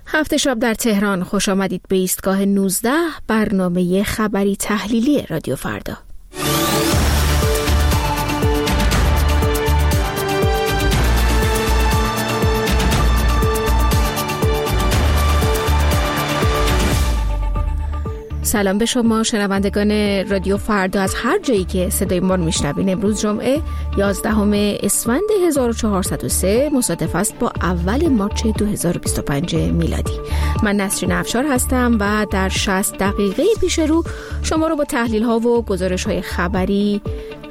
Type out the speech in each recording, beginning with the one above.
هفته شب در تهران، خوش آمدید به ایستگاه 19 برنامه خبری تحلیلی رادیو فردا. سلام به شما شنوندگان رادیو فردا از هر جایی که صدای ما رو میشنوین. امروز جمعه 11 اسفند 1403 مصادف است با اول مارچ 2025 میلادی. من نسرین افشار هستم و در 60 دقیقه پیش رو شما رو با تحلیل ها و گزارش های خبری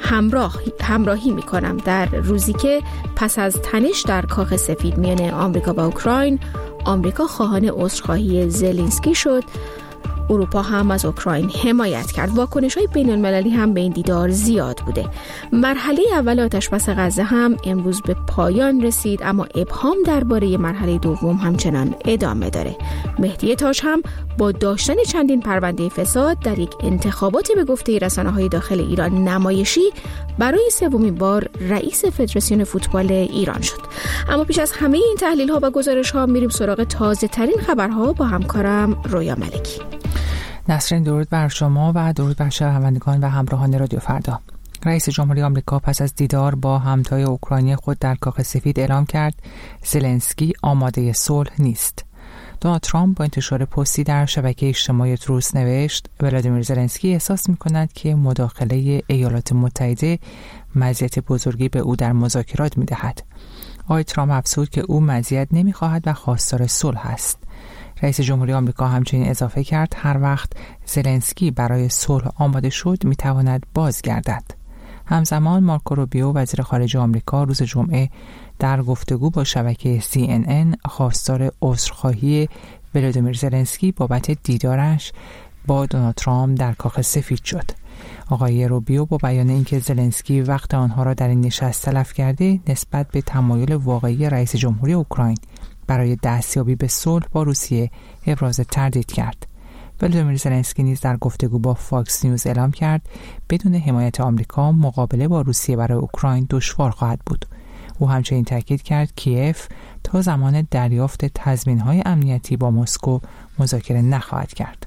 همراهی می کنم در روزی که پس از تنش در کاخ سفید میان آمریکا و اوکراین، آمریکا خواهان عذرخواهی زلنسکی شد. اروپا هم از اوکراین حمایت کرد. واکنش‌های بین‌المللی هم به این دیدار زیاد بوده. مرحله اول آتش‌بس غزه هم امروز به پایان رسید، اما ابهام درباره مرحله دوم همچنان ادامه داره. مهدی تاج هم با داشتن چندین پرونده فساد در یک انتخابات به گفته رسانه‌های داخل ایران نمایشی برای سومین بار رئیس فدراسیون فوتبال ایران شد. اما پیش از همه این تحلیل‌ها و گزارش‌ها میریم سراغ تازه‌ترین خبرها با همکارم رویا ملکی. نسرین، درود بر شما و درود بر شنوندگان و همراهان رادیو فردا. رئیس جمهوری آمریکا پس از دیدار با همتای اوکراینی خود در کاخ سفید اعلام کرد زلنسکی آماده صلح نیست. دونالد ترامپ با انتشار پستی در شبکه اجتماعی تروس نوشت ولادیمیر زلنسکی احساس می‌کند که مداخله ایالات متحده مزیت بزرگی به او در مذاکرات می‌دهد. آقای ترامپ افزود که او مزیت نمی‌خواهد و خواستار صلح است. رئیس جمهوری آمریکا همچنین اضافه کرد هر وقت زلنسکی برای صلح آماده شد میتواند بازگردد. همزمان مارکو روبیو وزیر خارجه آمریکا روز جمعه در گفتگو با شبکه CNN خواستار عذرخواهی ولادیمیر زلنسکی بابت دیدارش با دونالد ترامپ در کاخ سفید شد. آقای روبیو با بیان اینکه زلنسکی وقت آنها را در این نشست تلف کرده نسبت به تمایل واقعی رئیس جمهوری اوکراین برای دستیابی به صلح با روسیه ابراز تردید کرد. ولادیمیر زلنسکی نیز در گفتگو با فاکس نیوز اعلام کرد بدون حمایت آمریکا مقابله با روسیه برای اوکراین دشوار خواهد بود. او همچنین تاکید کرد کیف تا زمان دریافت تضمین‌های امنیتی با مسکو مذاکره نخواهد کرد.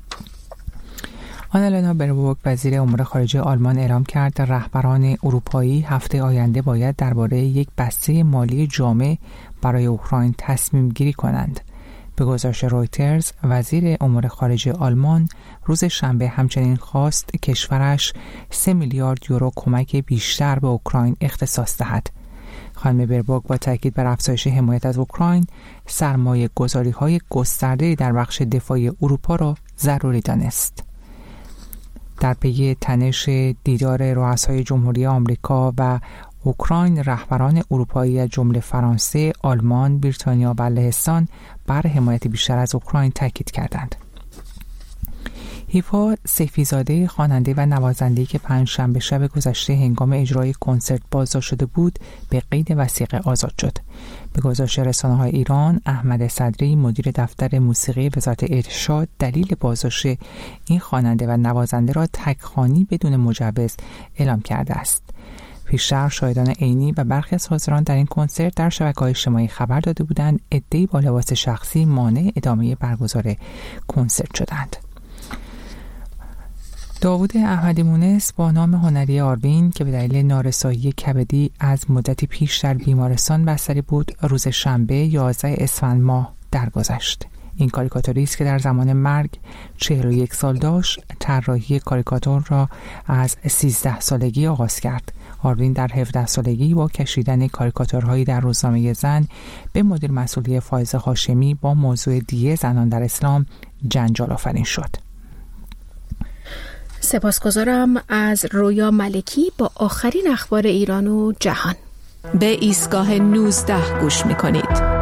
آنالینا بربورگ وزیر امور خارجه آلمان اعلام کرد رهبران اروپایی هفته آینده باید درباره یک بسته مالی جامع برای اوکراین تصمیم گیری کنند. به گزارش رویترز، وزیر امور خارجه آلمان روز شنبه همچنین خواست کشورش 3 میلیارد یورو کمک بیشتر به اوکراین اختصاص دهد. خانم بربورگ با تاکید بر افزایش حمایت از اوکراین، سرمایه گذاری‌های گسترده در بخش دفاعی اروپا را ضروری دانست. در پی تنش دیدار رؤسای جمهوری آمریکا و اوکراین، رهبران اروپایی از جمله فرانسه، آلمان، بریتانیا و لهستان بر حمایت بیشتر از اوکراین تاکید کردند. هیفا سیفیزاده، خواننده و نوازنده‌ای که پنجشنبه شب گذشته هنگام اجرای کنسرت بازداشت شده بود، به قید وثیقه آزاد شد. به گزارش رسانه‌های ایران، احمد صدری، مدیر دفتر موسیقی وزارت ارشاد، دلیل بازداشت این خواننده و نوازنده را تک‌خوانی بدون مجوز اعلام کرده است. پیشتر شاهدان عینی و برخی از حاضران در این کنسرت در شبکه‌های اجتماعی خبر داده بودند عده‌ای با لباس شخصی مانع ادامه برگزار کنسرت شدند. داوود احمدی مونس با نام هنری آروین که به دلیل نارسایی کبدی از مدتی پیش در بیمارستان بستری بود، روز شنبه 11 اسفند ماه درگذشت. این کاریکاتوریست که در زمان مرگ 41 سال داشت، طراحی کاریکاتور را از 13 سالگی آغاز کرد. آروین در 17 سالگی با کشیدن کاریکاتورهایی در روزنامه زن به مدیر مسئولی فائزه هاشمی با موضوع دیه زنان در اسلام جنجال آفرین شد. سپاسگزارم از رویا ملکی با آخرین اخبار ایران و جهان. به ایستگاه 19 گوش می‌کنید.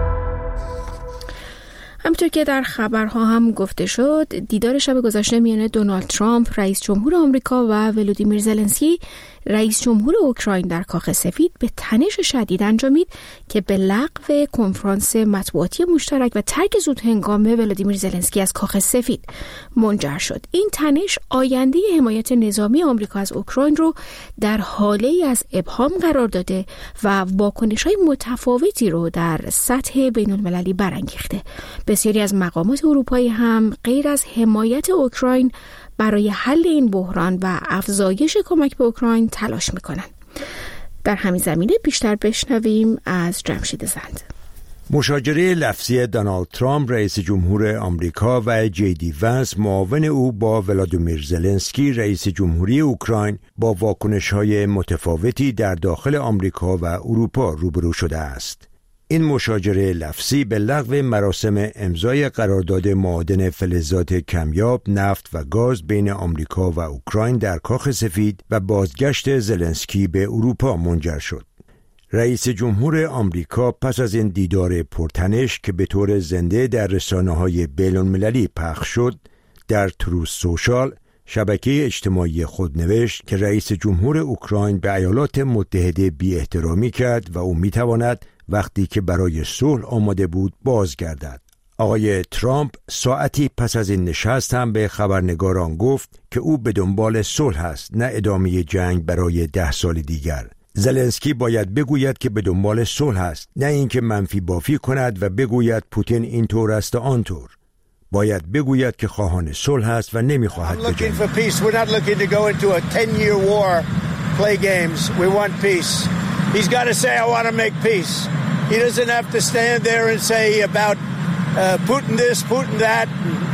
همونطور که در خبرها هم گفته شد، دیدار شب گذشته میان دونالد ترامپ رئیس جمهور آمریکا و ولادیمیر زلنسکی رئیس جمهور اوکراین در کاخ سفید به تنش شدید انجامید که به لغو کنفرانس مطبوعاتی مشترک و ترک زودهنگام ولادیمیر زلنسکی از کاخ سفید منجر شد. این تنش آینده حمایت نظامی آمریکا از اوکراین رو در حاله‌ای از ابهام قرار داده و واکنش‌های متفاوتی رو در سطح بین‌المللی برانگیخته. بسیاری از مقامات اروپایی هم غیر از حمایت اوکراین برای حل این بحران و افزایش کمک به اوکراین تلاش میکنن. در همین زمینه بیشتر بشنویم از جمشید زند. مشاجره لفظی دونالد ترامپ رئیس جمهور آمریکا و جی ونس معاون او با ولادیمیر زلنسکی رئیس جمهوری اوکراین با واکنش‌های متفاوتی در داخل آمریکا و اروپا روبرو شده است. این مشاجره لفظی به لغو مراسم امضای قرارداد معادن فلزات کمیاب، نفت و گاز بین آمریکا و اوکراین در کاخ سفید و بازگشت زلنسکی به اروپا منجر شد. رئیس جمهور آمریکا پس از این دیدار پرتنش که به طور زنده در رسانه‌های بین‌المللی پخش شد، در تروث سوشال شبکه اجتماعی خود نوشت که رئیس جمهور اوکراین به ایالات متحده بی احترامی کرد و او می‌تواند وقتی که برای صلح آماده بود بازگردد. آقای ترامپ ساعتی پس از این نشست هم به خبرنگاران گفت که او به دنبال صلح است، نه ادامه جنگ برای 10 سال دیگر. زلنسکی باید بگوید که به دنبال صلح است، نه اینکه منفی بافی کند و بگوید پوتین اینطور است و آنطور. باید بگوید که خواهان صلح است و نمیخواهد بجنگد. He's got to say, I want to make peace. He doesn't have to stand there and say about Putin this, Putin that,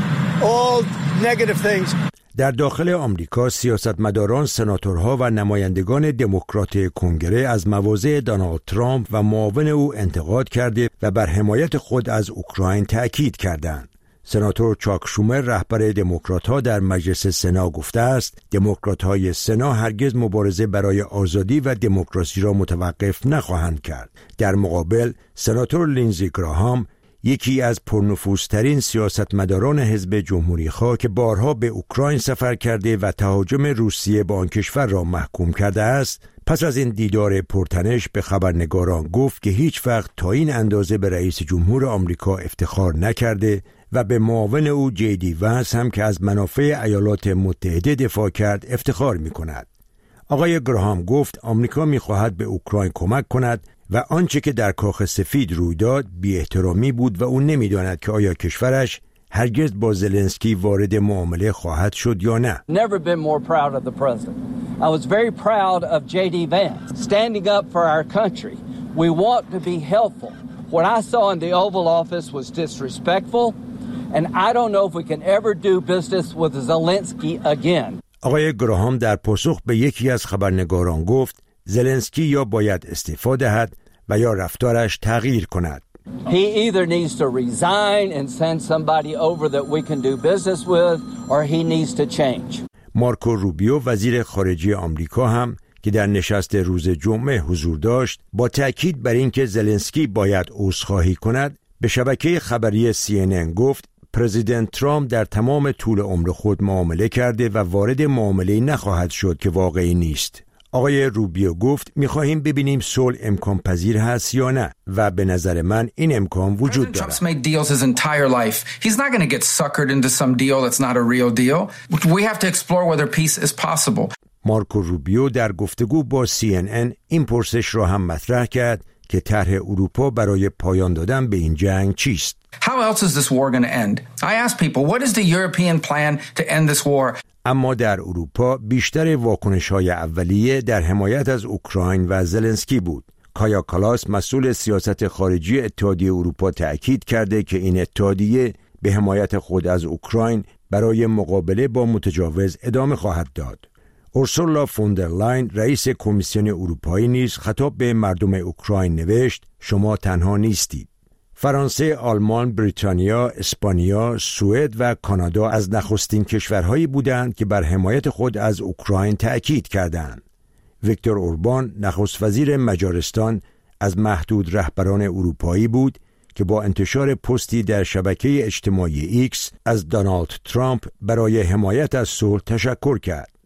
all negative things. در داخل آمریکا سیاستمداران، سناتورها و نمایندگان دموکرات کنگره از مواضع دونالد ترامپ و معاون او انتقاد کرده و بر حمایت خود از اوکراین تأکید کردند. سناتور چاک شومر رهبر دموکرات‌ها در مجلس سنا گفته است دموکرات‌های سنا هرگز مبارزه برای آزادی و دموکراسی را متوقف نخواهند کرد. در مقابل سناتور لینزی گراهام، یکی از پرنفوذترین سیاستمداران حزب جمهوری‌خواه که بارها به اوکراین سفر کرده و تهاجم روسیه به آن کشور را محکوم کرده است، پس از این دیدار پرتنش به خبرنگاران گفت که هیچ وقت تا این اندازه به رئیس جمهور آمریکا افتخار نکرده و به معاون او جی ونس هم که از منافع ایالات متحده دفاع کرد افتخار می کند. آقای گراهام گفت آمریکا می خواهد به اوکراین کمک کند و آنچه که در کاخ سفید روی داد بی احترامی بود و او نمی داند که آیا کشورش هرگز با زلنسکی وارد معامله خواهد شد یا نه. Never been more proud of the president. I was very proud of J.D. Vance standing up for our country. We want to be helpful. What I saw in the Oval Office was disrespectful. And I don't know if we can ever do business with Zelensky again. آقای گراهام در پاسخ به یکی از خبرنگاران گفت زلنسکی یا باید استعفا دهد و یا رفتارش تغییر کند. He either needs to resign and send somebody over that we can do business with or he needs to change. مارکو روبیو وزیر خارجه آمریکا هم که در نشست روز جمعه حضور داشت با تأکید بر اینکه زلنسکی باید عذرخواهی کند به شبکه خبری CNN گفت پرزیدنت ترامپ در تمام طول عمر خود معامله کرده و وارد معامله نخواهد شد که واقعی نیست. آقای روبیو گفت می‌خواهیم ببینیم صلح امکان پذیر هست یا نه و به نظر من این امکان وجود دارد. Trump's made deals his entire life. He's not going to get suckered into some deal that's not a real deal. We have to explore whether peace is possible. مارکو روبیو در گفتگو با CNN این پرسش را هم مطرح کرد که طرح اروپا برای پایان دادن به این جنگ چیست؟ How else is this war going to end? I ask people, what is the European plan to end this war? اما در اروپا بیشتر واکنش‌های اولیه در حمایت از اوکراین و زلنسکی بود. کایا کالاس مسئول سیاست خارجی اتحادیه اروپا تأکید کرده که این اتحادیه به حمایت خود از اوکراین برای مقابله با متجاوز ادامه خواهد داد. اورسولا فوندرلاین رئیس کمیسیون اروپایی نیز خطاب به مردم اوکراین نوشت شما تنها نیستید. فرانسه، آلمان، بریتانیا، اسپانیا، سوئد و کانادا از نخستین کشورهایی بودند که بر حمایت خود از اوکراین تأکید کردند. ویکتور اوربان نخست وزیر مجارستان از محدود رهبران اروپایی بود که با انتشار پستی در شبکه اجتماعی ایکس از دونالد ترامپ برای حمایت از صلح تشکر کرد.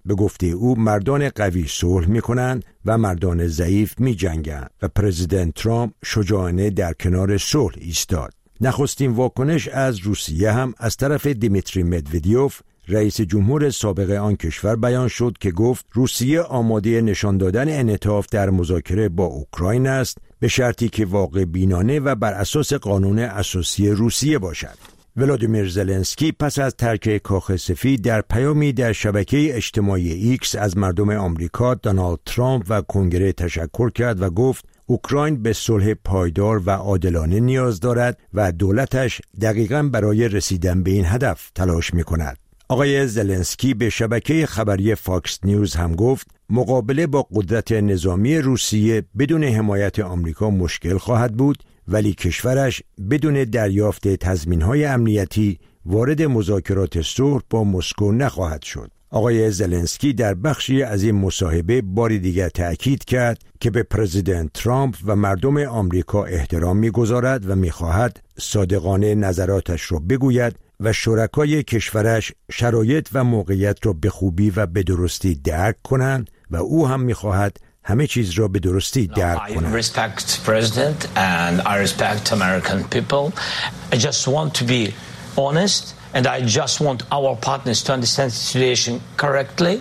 به گفته او مردان قوی صلح می‌کنند و مردان ضعیف می‌جنگند و پرزیدنت ترامپ شجاعانه در کنار صلح ایستاد. نخستین واکنش از روسیه هم از طرف دیمیتری مدودیوف رئیس جمهور سابق آن کشور بیان شد که گفت روسیه آماده نشان دادن انعطاف در مذاکره با اوکراین است به شرطی که واقع بینانه و بر اساس قانون اساسی روسیه باشد. ولادیمیر زلنسکی پس از ترک کاخ سفید در پیامی در شبکه اجتماعی ایکس از مردم آمریکا، دونالد ترامپ و کنگره تشکر کرد و گفت اوکراین به صلح پایدار و عادلانه نیاز دارد و دولتش دقیقاً برای رسیدن به این هدف تلاش می‌کند. آقای زلنسکی به شبکه خبری فاکس نیوز هم گفت مقابله با قدرت نظامی روسیه بدون حمایت آمریکا مشکل خواهد بود، ولی کشورش بدون دریافت تضمین‌های امنیتی وارد مذاکرات صلح با مسکو نخواهد شد. آقای زلنسکی در بخشی از این مصاحبه بار دیگر تأکید کرد که به پرزیدنت ترامپ و مردم آمریکا احترام می‌گذارد و می‌خواهد صادقانه نظراتش را بگوید و شرکای کشورش شرایط و موقعیت را به خوبی و به درستی درک کنند و او هم می‌خواهد همه چیز را به درستی درک کنند. I respect President and I respect American people. I just want to be honest and I just want our partners to understand the situation correctly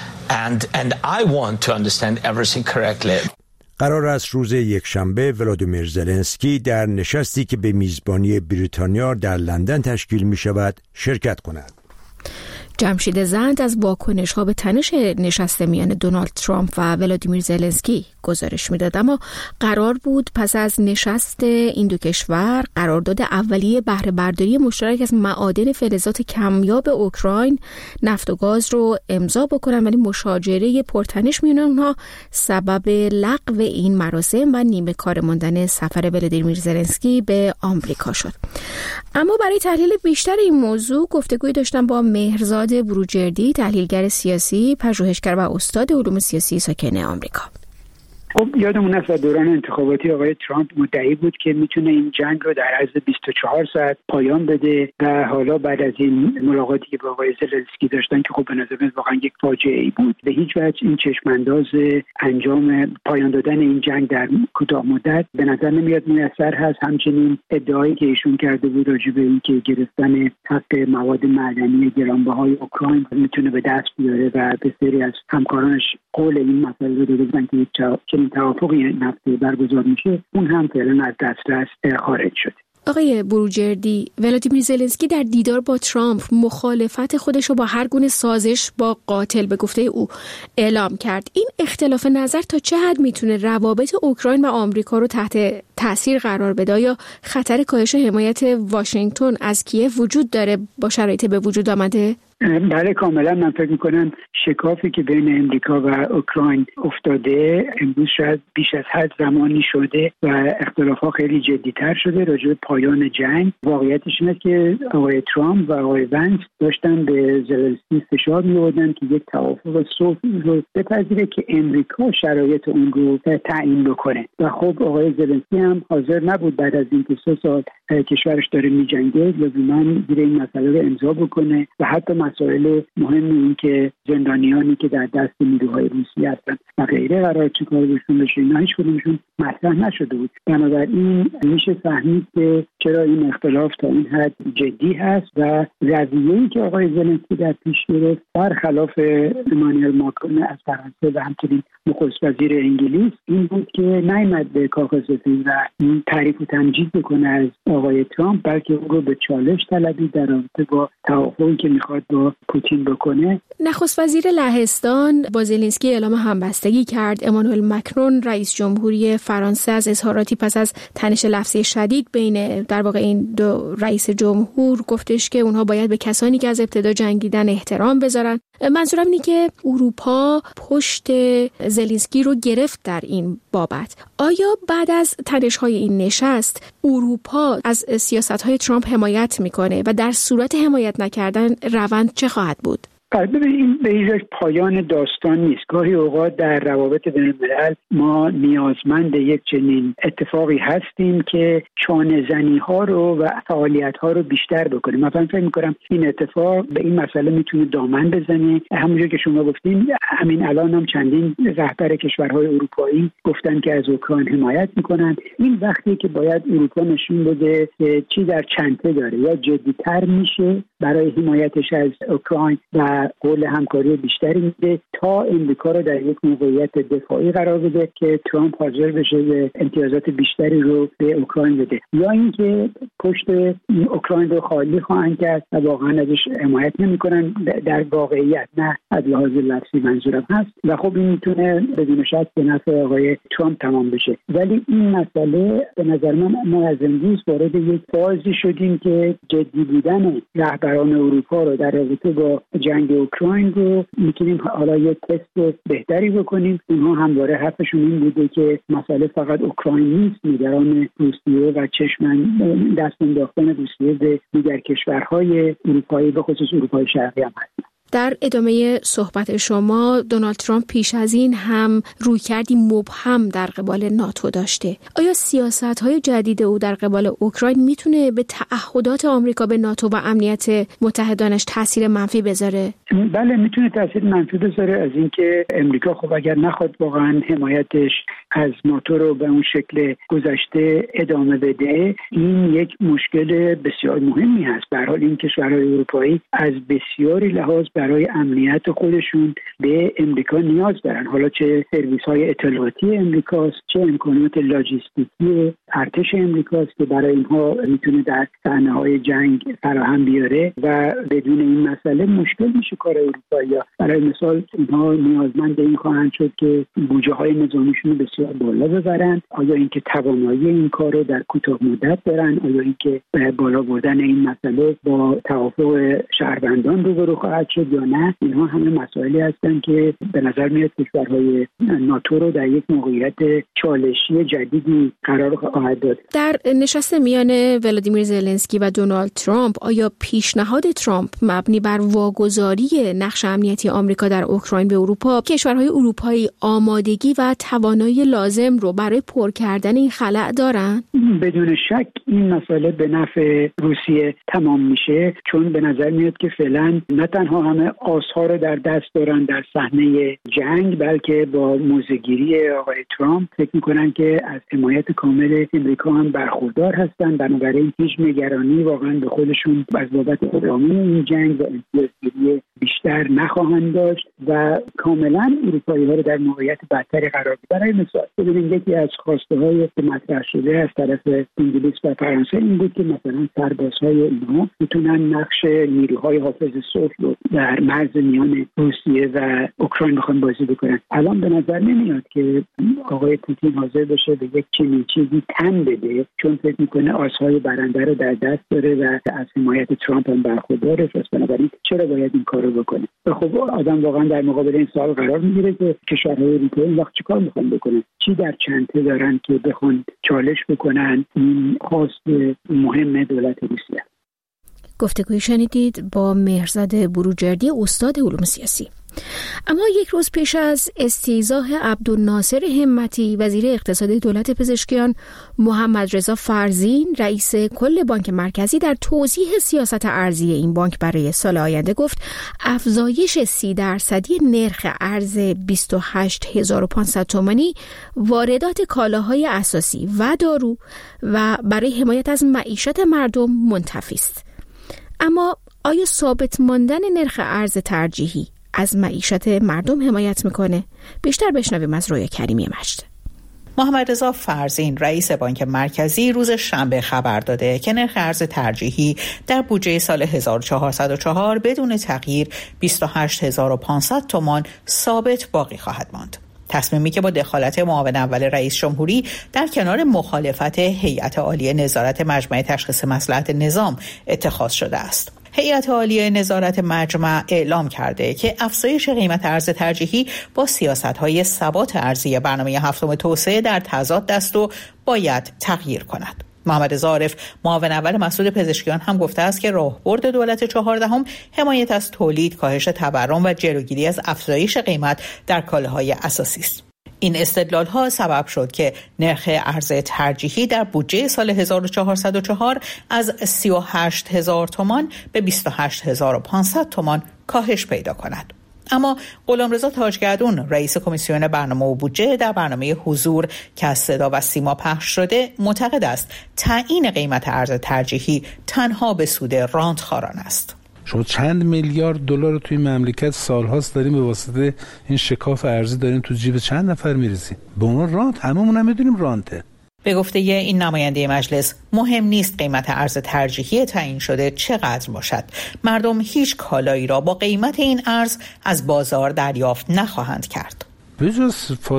and I want to understand everything correctly. قرار است روز یکشنبه ولادیمیر زلنسکی در نشستی که به میزبانی بریتانیا در لندن تشکیل می شود شرکت کند. جمشید زند از واکنش‌ها به تنش نشست میان دونالد ترامپ و ولادیمیر زلنسکی گزارش میداد، اما قرار بود پس از نشست این دو کشور قرارداد اولیه بهره برداری مشترک از معادن فلزات کمیاب اوکراین، نفت و گاز رو امضا بکنن، ولی مشاجره پرتنش میان اونها سبب لغو این مراسم و نیمه کار ماندن سفر ولادیمیر زلنسکی به آمریکا شد. اما برای تحلیل بیشتر این موضوع گفتگوی داشتم با مهرزاد بروجردی، تحلیلگر سیاسی، پژوهشگر و استاد علوم سیاسی ساکن آمریکا. خب یادمون است در دوران انتخاباتی آقای ترامپ مدعی بود که میتونه این جنگ رو در عرض 24 ساعت پایان بده و حالا بعد از این ملاقاتی که با آقای زلنسکی داشتن که خب به نظر من واقعا یک فاجعه ای بود، به هیچ وجه این چشمانداز انجام پایان دادن این جنگ در کوتاه مدت به نظر نمیاد میسر هست. همچنین ادعایی که ایشون کرده بود راجع به اینکه گرفتن حق مواد معدنی گرانبهای اوکراین میتونه به دست بیاره و به سری از همکارانش قول این مسئله رو دادن که این توافقی نفتی برگزار میشه، اون هم فعلا از دسترس خارج شد. آقای بروجردی، ولادیمیر زلنسکی در دیدار با ترامپ مخالفت خودش رو با هر گونه سازش با قاتل به گفته او اعلام کرد. این اختلاف نظر تا چه حد میتونه روابط اوکراین و آمریکا رو تحت تاثیر قرار بده؟ یا خطر کاهش حمایت واشنگتن از کیف وجود داره با شرایط به وجود آمده؟ بله کاملا. من فکر میکنم شکافی که بین امریکا و اوکراین افتاده امروز شاید بیش از حد زمانی شده و اختلافات خیلی جدی‌تر شده راجع به پایان جنگ. واقعیتش اینه که آقای ترامپ و آقای ونس داشتن به زلنسکی فشار می‌آوردن که یک توافق صلح رو بپذیره که امریکا شرایط اون رو تعیین بکنه و خب آقای زلنسکی هم حاضر نبود بعد از اینکه 3 سال کشورش داره می‌جنگه لزوما زیر این مسئله رو امضا بکنه و حتی مسائل مهمی این که زندانیانی که در دست نیروهای روسی هستن و غیره قرار چیکار بهشون بشه، اینا هیچ کدومشون مطرح نشده بود. بنابراین میشه فهمید که چرا این اختلاف تا این حد جدی هست و رویه‌ای که آقای زلنسکی در پیش گرفت برخلاف امانوئل ماکرون از فرانسه و همچنین نخست وزیر انگلیس این بود که نیامد به کاخ سفید و این تعریف و تمجید بکنه از آقای ترامپ، بلکه او رو به چالش طلبید در رابطه با توافقی که میخواد با پوتین بکنه. نخست وزیر لهستان با زلنسکی اعلام همبستگی کرد. امانوئل ماکرون رئیس جمهوری فرانسه از اظهاراتی پس از تنش لفظی شدید بین در واقع این دو رئیس جمهور گفتش که اونها باید به کسانی که از ابتدا جنگیدن احترام بذارن. منظورم اینه که اروپا پشت زلنسکی رو گرفت در این بابت. آیا بعد از تنش‌های این نشست اروپا از سیاست‌های ترامپ حمایت میکنه و در صورت حمایت نکردن روند چه خواهد بود؟ ببینید این به هیچ پایان داستان نیست. گاهی اوقات در روابط بین‌الملل ما نیازمند یک چنین اتفاقی هستیم که چانه‌زنی‌ها رو و فعالیت‌ها رو بیشتر بکنیم. مثلا فکر می‌کنم این اتفاق به این مسئله میتونه دامن بزنه. همونجور که شما گفتین همین الان هم چندین رهبر کشورهای اروپایی گفتن که از اوکراین حمایت می‌کنن. این وقتی که باید اروپا نشون بده که چی در چنته داره، یا جدی‌تر میشه برای حمایتش از اوکراین و قول همکاری بیشتری میده تا امریکا رو در یک موقعیت دفاعی قرار بده که ترامپ حاضر بشه امتیازات بیشتری رو به اوکراین بده، یا اینکه پشت اوکراین رو خالی خواهند کرد و واقعا ازش حمایت نمیکنن در واقعیت، نه از لحاظ لفظی منظورم هست. و خب این میتونه بدون شک به نفع آقای ترامپ تمام بشه. ولی این مسئله به نظر من ما از امروز وارد یک فازی شدیم که جدی بودن رهبران اروپا رو در رابطه با جنگ اوکراین رو میتونیم حالا یک تست بهتری بکنیم. اونها همواره حرفشون این بوده که مسئله فقط اوکراین نیست، نگران روسیه و دست انداختن روسیه به دیگر کشورهای اروپایی به خصوص اروپای شرقی هم هست. در ادامه صحبت شما دونالد ترامپ پیش از این هم رویکردی مبهم در قبال ناتو داشته. آیا سیاست‌های جدید او در قبال اوکراین میتونه به تعهدات آمریکا به ناتو و امنیت متحدانش تاثیر منفی بذاره؟ بله میتونه تاثیر منفی بذاره، از اینکه امریکا خب اگر نخواد واقعا حمایتش از ناتو رو به اون شکل گذشته ادامه بده، این یک مشکل بسیار مهمی هست. به هر حال این کشورهای اروپایی از بسیاری لحاظ برای امنیت خودشون به امریکا نیاز دارن، حالا چه سرویس‌های اطلاعاتی امریکاست، چه امکانات لاجستیکی ارتش امریکاست که برای اینها میتونه در صحنه‌های جنگ فراهم بیاره و بدون این مسئله مشکل میشه کار اروپایی‌ها. برای مثال اینها نیازمند این خواهند شد که بودجه‌های نظامیشون بسیار بالا ببرن. آیا اینکه توانایی این کار رو در کوتاه مدت دارن؟ آیا اینکه بالا بردن این مسئله با توافق شهروندان روبرو خواهد شد یا نه؟ اینها همه مسائلی هستن که به نظر میاد کشورهای ناتو رو در یک موقعیت چالشی جدیدی قرار خواهد داد. در نشست میان ولادیمیر زلنسکی و دونالد ترامپ آیا پیشنهاد ترامپ مبنی بر واگذاری نقش امنیتی آمریکا در اوکراین به اروپا، کشورهای اروپایی آمادگی و توانایی لازم رو برای پر کردن این خلأ دارن؟ بدون شک این مسئله به نفع روسیه تمام میشه، چون به نظر میاد که فعلا نه تنها همه آس‌ها رو در دست دارن در صحنه جنگ، بلکه با موضع‌گیری آقای ترامپ فکر میکنن که از حمایت کامل امریکا هم برخوردار هستن. بنابراین هیچ نگرانی واقعا به خودشون از بابت ادامه این جنگ و امتیازگیری بیشتر نخواهند داشت و کاملا اروپایی‌ها رو در موقعیت بدتری قرار میدن. برای مثال ببینید یکی از خواسته‌های که مطرح شده از طرف انگلیس و فرانسه این بود که مثلا سربازهای اینها میتونن نقش نیروهای حافظ صلح رو در مرز میان روسیه و اوکراین بخوان بازی بکنن. الان به نظر نمیاد که آقای پوتین حاضر بشه به یک چنین چیزی تن بده، چون فکر میکنه آس‌های برنده رو در دست داره و از حمایت ترامپ هم برخورداره. پس بنابراین چرا باید این کارو بکنه؟ خب آدم واقعا در مقابل این سوال قرار میگیره که کشورهای اروپایی این وقت چیکار میخوان بکنن؟ چی در چنته دارن که بخوان چالش بکنن این خواست مهم دولت روسیه؟ گفتگوی شنیدید با مهرزاد بروجردی، استاد علوم سیاسی. اما یک روز پیش از استیضاح عبدالناصر همتی وزیر اقتصادی دولت پزشکیان، محمد رضا فرزین رئیس کل بانک مرکزی در توضیح سیاست ارزی این بانک برای سال آینده گفت افزایش 30% نرخ ارز 28500 تومانی واردات کالاهای اساسی و دارو و برای حمایت از معیشت مردم منتفی است. اما آیا ثابت ماندن نرخ ارز ترجیحی از معیشت مردم حمایت میکنه؟ بیشتر بشنویم از رویا کریمی مجد. محمد رضا فرزین رئیس بانک مرکزی روز شنبه خبر داده که نرخ ارز ترجیحی در بودجه سال 1404 بدون تغییر 28500 تومان ثابت باقی خواهد ماند. تصمیمی که با دخالت معاون اول رئیس جمهوری در کنار مخالفت هیئت عالیه نظارت مجمع تشخیص مصلحت نظام اتخاذ شده است. هیئت عالیه نظارت مجمع اعلام کرده که افزایش قیمت ارز ترجیحی با سیاست‌های ثبات ارزی برنامه هفتم توسعه در تضاد است و باید تغییر کند. محمد ظارف معاون اول مسئول پزشکیان هم گفته است که راهبرد دولت 14 حمایت از تولید، کاهش تورم و جلوگیری از افزایش قیمت در کالاهای اساسی است. این استدلال‌ها سبب شد که نرخ ارز ترجیحی در بودجه سال 1404 از 38,000 تومان به 28,500 تومان کاهش پیدا کند. اما غلامرضا تاجگردون رئیس کمیسیون برنامه و بودجه در برنامه حضور که از صدا و سیما پخش شده معتقد است تعیین قیمت ارز ترجیحی تنها به سود رانتخواران است. شما چند میلیارد دلار رو توی مملکت سالهاست داریم به واسطه این شکاف ارزی داریم تو جیب چند نفر میریزیم. به اون رانت، هممون هم میدونیم رانته. به گفته این نماینده مجلس مهم نیست قیمت ارز ترجیحی تعیین شده چقدر باشد. مردم هیچ کالایی را با قیمت این ارز از بازار دریافت نخواهند کرد. بجز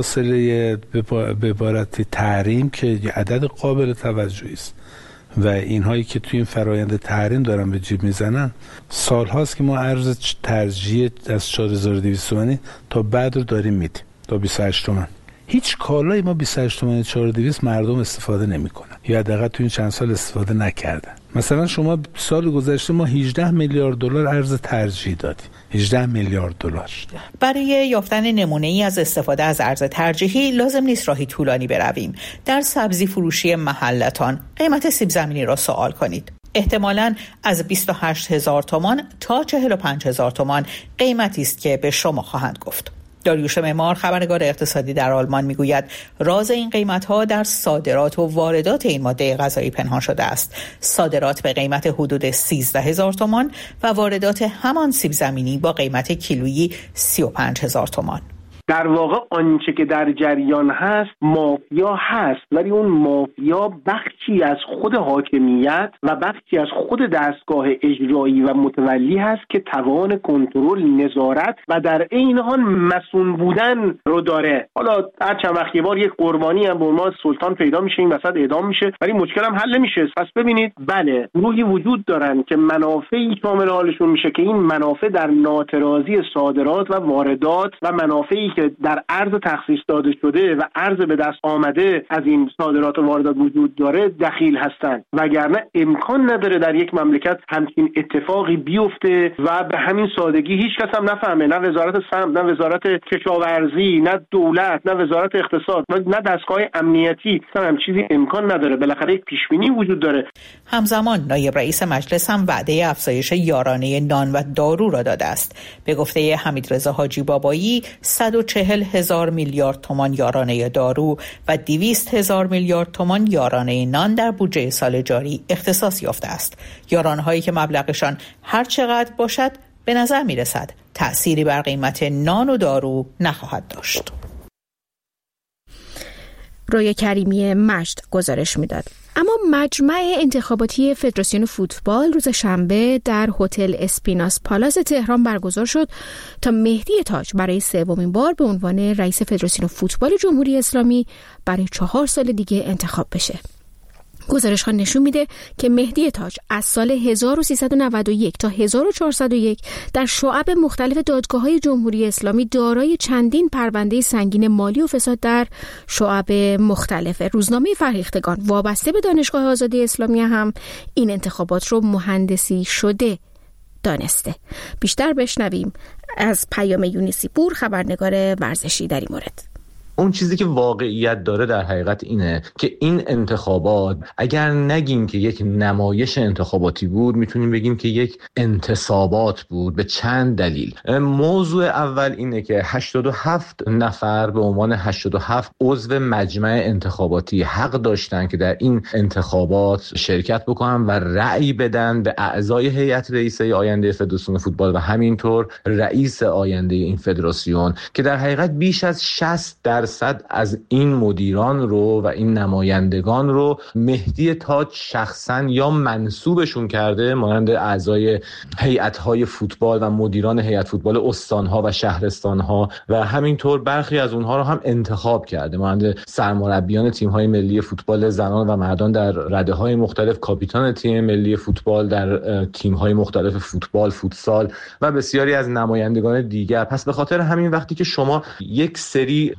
فاصله به عبارت تحریم که یه عدد قابل توجهی است و اینهایی که توی این فرایند تحریم دارن به جیب میزنن، سالهاست که ما ارز ترجیحی از 4200 تومانی تا بعد رو داریم میدیم تا 28 تومن. هیچ کالایی ما 28 تومن 4200 مردم استفاده نمیکنن یا حداقل تو این چند سال استفاده نکردن. مثلا شما سال گذشته ما 18 میلیارد دلار ارز ترجیحی دادیم. 18 میلیارد دلار. برای یافتن نمونه‌ای از استفاده از ارز ترجیحی لازم نیست راهی طولانی برویم. در سبزی فروشی محلتان قیمت سیب زمینی را سوال کنید. احتمالاً از 28,000 تومان تا 45,000 تومان قیمتی است که به شما خواهند گفت. داریوش معمار خبرنگار اقتصادی در آلمان میگوید راز این قیمت‌ها در صادرات و واردات این ماده غذایی پنهان شده است. صادرات به قیمت حدود 13,000 تومان و واردات همان سیب زمینی با قیمت کیلویی 35,000 تومان. در واقع آنچه که در جریان هست مافیا هست، ولی اون مافیا بخشی از خود حاکمیت و بخشی از خود دستگاه اجرایی و متولی هست که توان کنترل، نظارت و در عین حال مسئول بودن رو داره. حالا هر چند وقت یه بار یک قربانی هم به عنوان سلطان پیدا میشه، این وسط اعدام میشه، ولی مشکل هم حل نمیشه. پس ببینید بله گروهی وجود دارن که منافعی شامل حالشون میشه که این منافع در ناترازی صادرات و واردات و منافعی که در ارز تخصیص داده شده و ارز به دست آمده از این صادرات و واردات وجود داره دخیل هستند، وگرنه امکان نداره در یک مملکت همچین اتفاقی بیفته و به همین سادگی هیچ کس هم نفهمه، نه وزارت سمت، نه وزارت کشاورزی، نه دولت، نه وزارت اقتصاد، نه دستگاه امنیتی، اصلا هم چیزی امکان نداره. بالاخره یک پیشبینی وجود داره. همزمان نایب رئیس مجلس هم وعده افزایش یارانه نان و دارو را داده است. به گفته حمیدرضا حاجی بابایی 140,000 میلیارد تومان یارانه دارو و 200,000 میلیارد تومان یارانه نان در بودجه سال جاری اختصاص یافته است. یارانه‌هایی که مبلغشان هر چقدر باشد به نظر می‌رسد تأثیری بر قیمت نان و دارو نخواهد داشت. رویا کریمی مشت گزارش میداد. اما مجمع انتخاباتی فدراسیون فوتبال روز شنبه در هتل اسپیناس پالاس تهران برگزار شد تا مهدی تاج برای سومین بار به عنوان رئیس فدراسیون فوتبال جمهوری اسلامی برای 4 سال دیگه انتخاب بشه. گزارش ها نشون میده که مهدی تاج از سال 1391 تا 1401 در شعب مختلف دادگاه‌های جمهوری اسلامی دارای چندین پرونده سنگین مالی و فساد در شعب مختلف. روزنامه فرهیختگان وابسته به دانشگاه آزادی اسلامی هم این انتخابات رو مهندسی شده دانسته. بیشتر بشنویم از پیام یونسی پور، خبرنگار ورزشی در این مورد. اون چیزی که واقعیت داره در حقیقت اینه که این انتخابات اگر نگیم که یک نمایش انتخاباتی بود، میتونیم بگیم که یک انتصابات بود به چند دلیل. موضوع اول اینه که 87 نفر به عنوان 87 عضو مجمع انتخاباتی حق داشتن که در این انتخابات شرکت بکنن و رأی بدن به اعضای هیئت رئیسه آینده فدراسیون فوتبال و همینطور رئیس آینده این فدراسیون، که در حقیقت بیش از 60% از این مدیران رو و این نمایندگان رو مهدی تاج شخصا یا منصوبشون کرده، مانند اعضای هیئت‌های فوتبال و مدیران هیئت فوتبال استان‌ها و شهرستان‌ها و همینطور برخی از اونها رو هم انتخاب کرده، مانند سرمربیان تیم‌های ملی فوتبال زنان و مردان در رده‌های مختلف، کاپیتان تیم ملی فوتبال در تیم‌های مختلف فوتبال، فوتسال و بسیاری از نمایندگان دیگر. پس به خاطر همین وقتی که شما یک سری گروه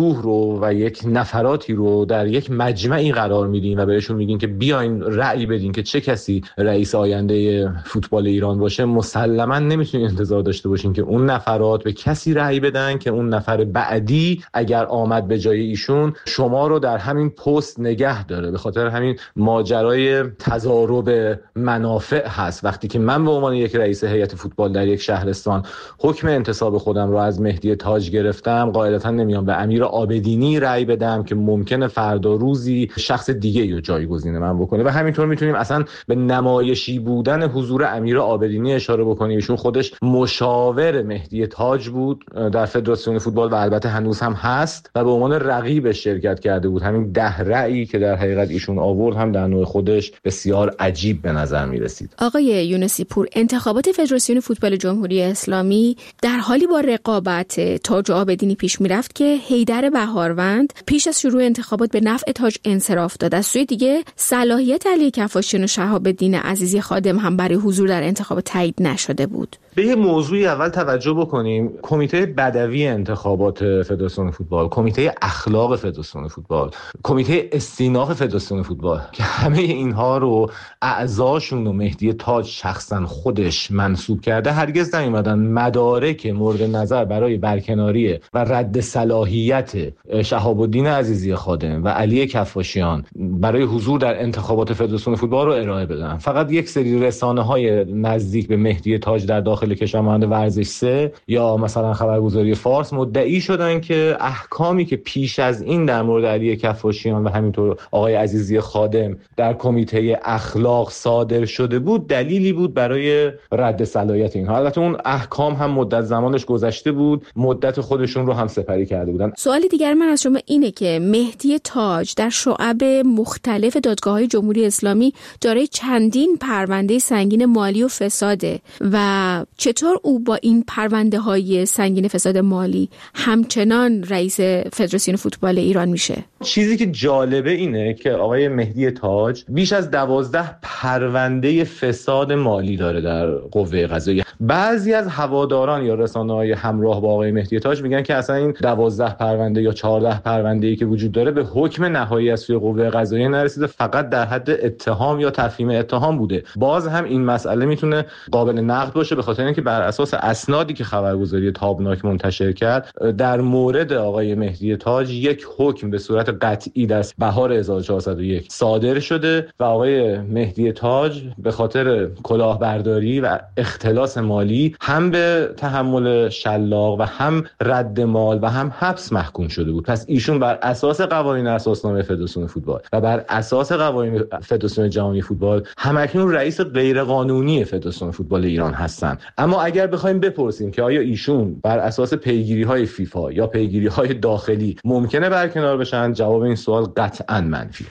گروه رو و یک نفراتی رو در یک مجمعی قرار میدین و بهشون میگین که بیاین رأی بدین که چه کسی رئیس آینده فوتبال ایران باشه، مسلماً نمیتونین انتظار داشته باشین که اون نفرات به کسی رأی بدن که اون نفر بعدی اگر آمد به جای ایشون شما رو در همین پست نگه داره. به خاطر همین ماجرای تضارب منافع هست. وقتی که من به عنوان یک رئیس هیئت فوتبال در یک شهرستان حکم انتصاب خودم رو از مهدی تاج گرفتم، قاعدتاً نمیام به امیر عابدینی رأی بدم که ممکنه فردا روزی شخص دیگه رو جایگزین من بکنه. و همینطور میتونیم اصلا به نمایشی بودن حضور امیر عابدینی اشاره بکنیم. ایشون خودش مشاور مهدی تاج بود در فدراسیون فوتبال و البته هنوز هم هست و به عنوان رقیب شرکت کرده بود. همین 10 رأیی که در حقیقت ایشون آورد هم در نوع خودش بسیار عجیب به نظر میرسید. آقای یونسی پور، انتخابات فدراسیون فوتبال جمهوری اسلامی در حالی با رقابت تاج عابدینی پیش میرفت که حیدر بهاروند پیش از شروع انتخابات به نفع تاج انصراف داد. از سوی دیگه صلاحیت علی کفاشیان و شهاب الدین عزیزی خادم هم برای حضور در انتخاب تایید نشده بود. به یه موضوعی اول توجه بکنیم. کمیته بدوی انتخابات فدراسیون فوتبال، کمیته اخلاق فدراسیون فوتبال، کمیته استیناف فدراسیون فوتبال که همه اینها رو اعضاشون و مهدی تاج شخصا خودش منصوب کرده، هرگز نیومدن مدارک مورد نظر برای برکناری و رد صلاحیت شهاب الدین عزیزی خادم و علی کفاشیان برای حضور در انتخابات فدراسیون فوتبال رو ارائه بدن. فقط یک سری رسانه‌های نزدیک به مهدی تاج در داخل کشور مانند ورزش 3 یا مثلا خبرگزاری فارس مدعی شدن که احکامی که پیش از این در مورد علی کفاشیان و همینطور آقای عزیزی خادم در کمیته اخلاق صادر شده بود دلیلی بود برای رد صلاحیت اینها. البته اون احکام هم مدت زمانش گذشته بود، مدت خودشون رو هم سپری کرده بودن. سوال دیگر من از شما اینه که مهدی تاج در شعب مختلف دادگاه‌های جمهوری اسلامی دارای چندین پرونده سنگین مالی و فساده و چطور او با این پرونده‌های سنگین فساد مالی همچنان رئیس فدراسیون فوتبال ایران میشه؟ چیزی که جالبه اینه که آقای مهدی تاج بیش از 12 پرونده فساد مالی داره در قوه قضاییه. بعضی از هواداران یا رسانه‌های همراه با آقای مهدی تاج میگن که اصلا این 12 پرونده یا 14 پرونده‌ای که وجود داره به حکم نهایی از سوی قوه قضاییه نرسیده، فقط در حد اتهام یا تفهیم اتهام بوده. باز هم این مسئله میتونه قابل نقد باشه به خاطر اینکه بر اساس اسنادی که خبرگزاری تابناک منتشر کرد در مورد آقای مهدی تاج یک حکم به صورت قطعی در بهار 1401 صادر شده و آقای مهدی تاج به خاطر کلاهبرداری و اختلاس مالی هم به تحمل شلاق و هم رد مال و هم حبس محکوم شده بود. پس ایشون بر اساس قوانین اساسنامه فدراسیون فوتبال و بر اساس قوانین فدراسیون جهانی فوتبال همکنون رئیس غیرقانونی فدراسیون فوتبال ایران هستند. اما اگر بخوایم بپرسیم که آیا ایشون بر اساس پیگیری‌های فیفا یا پیگیری‌های داخلی ممکنه برکنار بشن، جواب این سوال قطعاً منفیه.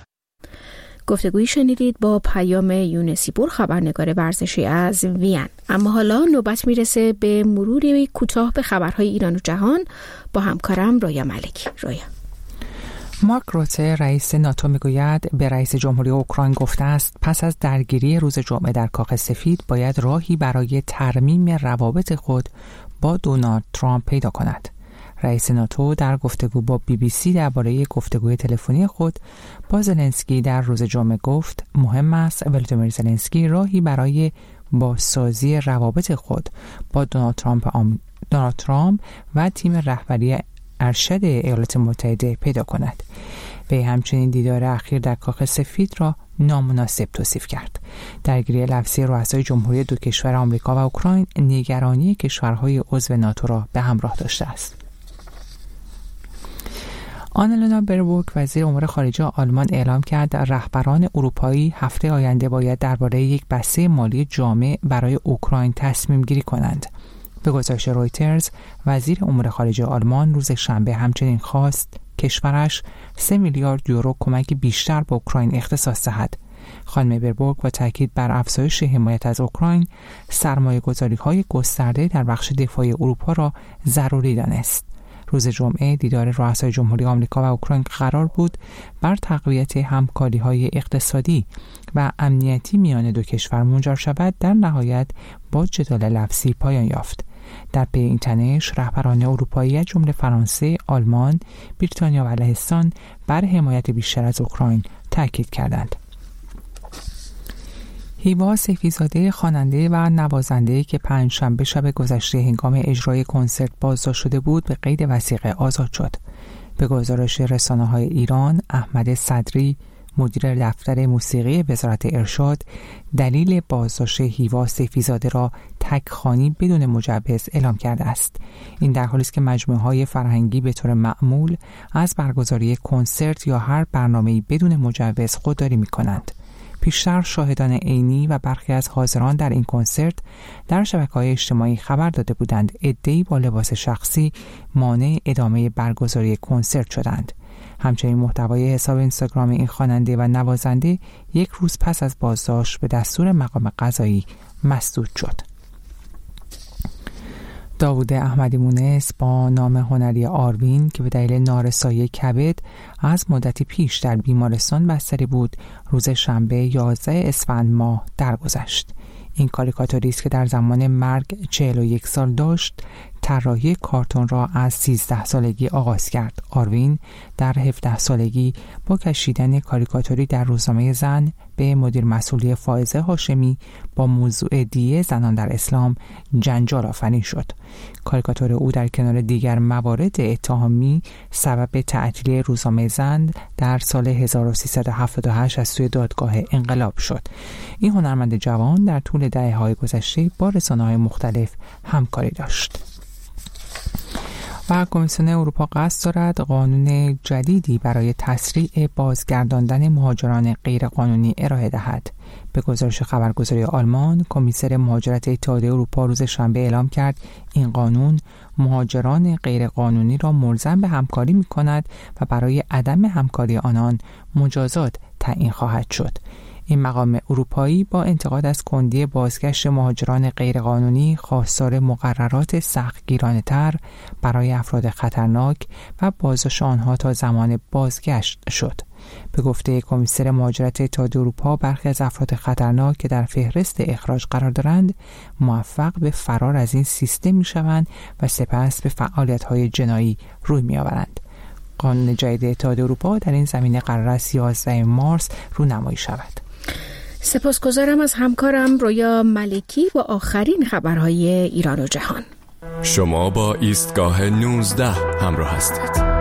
گفتگویی شنیدید با پیام یونسی پور، خبرنگار ورزشی از وین. اما حالا نوبت میرسه به مروری کوتاه به خبرهای ایران و جهان با همکارم رویا ملکی. رویا. مارک روته رئیس ناتو میگوید به رئیس جمهوری اوکراین گفته است پس از درگیری روز جمعه در کاخ سفید باید راهی برای ترمیم روابط خود با دونالد ترامپ پیدا کند. رئیس ناتو در گفتگو با BBC درباره گفتگوی تلفنی خود با زلنسکی در روز جمعه گفت مهم است ولادیمیر زلنسکی راهی برای بازسازی روابط خود با دونالد ترامپ و تیم رهبری ارشد ایالات متحده پیدا کند. وی همچنین دیدار اخیر در کاخ سفید را نامناسب توصیف کرد. درگیری لفظی رؤسای جمهوری دو کشور آمریکا و اوکراین نگرانی کشورهای عضو ناتو را به همراه داشته است. آنالونا بربورگ وزیر امور خارجه آلمان اعلام کرد رهبران اروپایی هفته آینده باید درباره یک بسته مالی جامع برای اوکراین تصمیم گیری کنند. به گزارش رویترز، وزیر امور خارجه آلمان روز شنبه همچنین خواست کشورش 3 میلیارد یورو کمک بیشتر به اوکراین اختصاص دهد. خانم بربورگ با تاکید بر افزایش حمایت از اوکراین، سرمایه‌گذاری‌های گسترده در بخش دفاعی اروپا را ضروری دانست. روز جمعه دیدار رؤسای جمهوری آمریکا و اوکراین قرار بود بر تقویت همکاری‌های اقتصادی و امنیتی میان دو کشور منجر شود در نهایت با جدال لفظی پایان یافت. در پی این تنش رهبران اروپایی از جمله فرانسه، آلمان، بریتانیا و لهستان بر حمایت بیشتر از اوکراین تاکید کردند. هیوا سیفیزاده خواننده و نوازنده که پنجشنبه شب گذشته هنگام اجرای کنسرت بازداشت شده بود به قید وثیقه آزاد شد. به گزارش رسانه‌های ایران، احمد صدری مدیر دفتر موسیقی وزارت ارشاد دلیل بازداشت هیوا سیفیزاده را تک‌خوانی بدون مجوز اعلام کرده است. این در حالی است که مجموعه‌های فرهنگی به طور معمول از برگزاری کنسرت یا هر برنامه‌ای بدون مجوز خودداری می‌کنند. پیشتر شاهدان عینی و برخی از حاضران در این کنسرت در شبکه‌های اجتماعی خبر داده بودند عده‌ای با لباس شخصی مانع ادامه برگزاری کنسرت شدند. همچنین محتوای حساب اینستاگرام این خواننده و نوازنده یک روز پس از بازداشت به دستور مقام قضایی مسدود شد. داوود احمدی مونس با نام هنری آروین که به دلیل نارسایی کبد از مدتی پیش در بیمارستان بستری بود، روز شنبه 11 اسفند ماه درگذشت. این کاریکاتوریست که در زمان مرگ 41 سال داشت، طراحی کارتون را از 13 سالگی آغاز کرد. آروین در 17 سالگی با کشیدن کاریکاتوری در روزنامه زن به مدیر مسئولی فائزه هاشمی با موضوع دیه زنان در اسلام جنجال آفرین شد. کاریکاتور او در کنار دیگر موارد اتهامی سبب تعطیلی روزنامه زن در سال 1378 از سوی دادگاه انقلاب شد. این هنرمند جوان در طول دهه‌های گذشته با رسانه‌های مختلف همکاری داشت. و کمیسیون اروپا قصد دارد قانون جدیدی برای تسریع بازگرداندن مهاجران غیرقانونی ارائه دهد. به گزارش خبرگزاری آلمان، کمیسر مهاجرت اتحادیه اروپا روز شنبه اعلام کرد این قانون مهاجران غیرقانونی را ملزم به همکاری می‌کند و برای عدم همکاری آنان مجازات تعیین خواهد شد. این مقام اروپایی با انتقاد از کندی بازگشت مهاجران غیرقانونی خواستار مقررات سختگیرانه‌تر برای افراد خطرناک و بازداشت آنها تا زمان بازگشت شد. به گفته کمیسر مهاجرت اتحادیه اروپا، برخی از افراد خطرناک که در فهرست اخراج قرار دارند موفق به فرار از این سیستم می‌شوند و سپس به فعالیت‌های جنایی روی می‌آورند. قانون جدید اتحادیه اروپا در این زمینه قرار است 11 مارس رونمایی شود. سپاسگزارم از همکارم رویا ملکی با آخرین خبرهای ایران و جهان. شما با ایستگاه 19 همراه هستید.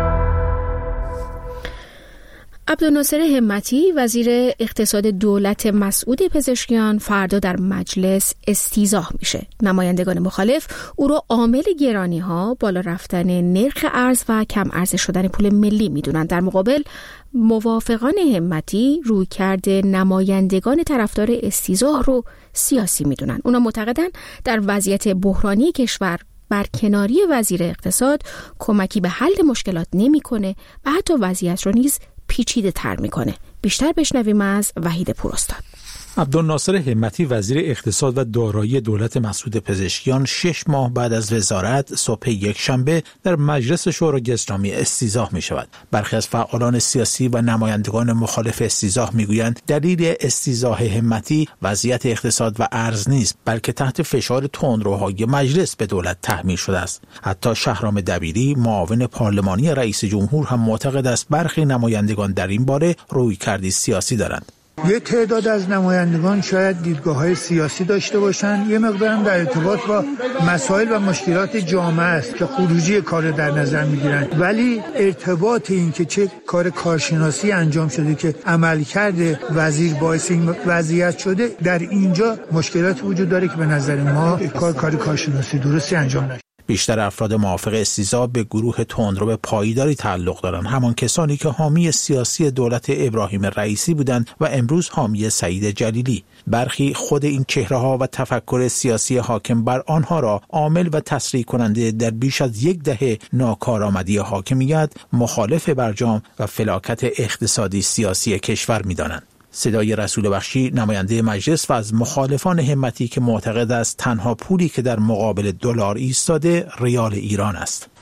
عبدالناصر همتی وزیر اقتصاد دولت مسعود پزشکیان فردا در مجلس استیضاح میشه. نمایندگان مخالف او را عامل گرانی‌ها، بالا رفتن نرخ ارز و کم ارزش شدن پول ملی میدونن. در مقابل موافقان همتی رویکرد نمایندگان طرفدار استیضاح رو سیاسی میدونن. اونا معتقدن در وضعیت بحرانی کشور برکناری وزیر اقتصاد کمکی به حل مشکلات نمیکنه و حتی وضعیت رو نیز پیچیده تر میکنه. بیشتر بشنویم از وحید پوراستاد. عبدالناصر همتی وزیر اقتصاد و دارایی دولت مسعود پزشکیان 6 ماه بعد از وزارت صبح یکشنبه در مجلس شورای اسلامی استیضاح می شود. برخی از فعالان سیاسی و نمایندگان مخالف استیضاح می گویند دلیل استیضاح همتی وضعیت اقتصاد و ارز نیست، بلکه تحت فشار تندروهای مجلس به دولت تحمیل شده است. حتی شهرام دبیری معاون پارلمانی رئیس جمهور هم معتقد است برخی نمایندگان در این باره رویکردی سیاسی دارند. یه تعداد از نمایندگان شاید دیدگاه‌های سیاسی داشته باشند، یه مقدارم در ارتباط با مسائل و مشکلات جامعه است که خروجی کار در نظر می‌گیرند، ولی ارتباط این که چه کار کارشناسی انجام شده که عملکرد وزیر باعث این وضعیت شده، در اینجا مشکلات وجود داره که به نظر ما کار کارشناسی درستی انجام نشده. بیشتر افراد موافق استیضاح به گروه تندرو پایداری تعلق دارند، همان کسانی که حامی سیاسی دولت ابراهیم رئیسی بودند و امروز حامی سعید جلیلی. برخی خود این چهره‌ها و تفکر سیاسی حاکم بر آنها را عامل و تسریع کننده در بیش از 10 دهه ناکارآمدی حاکمیت، مخالف برجام و فلاکت اقتصادی سیاسی کشور می‌دانند. صدای رسول بخشی نماینده مجلس و از مخالفان همتی که معتقد است تنها پولی که در مقابل دلار ایستاده ریال ایران است.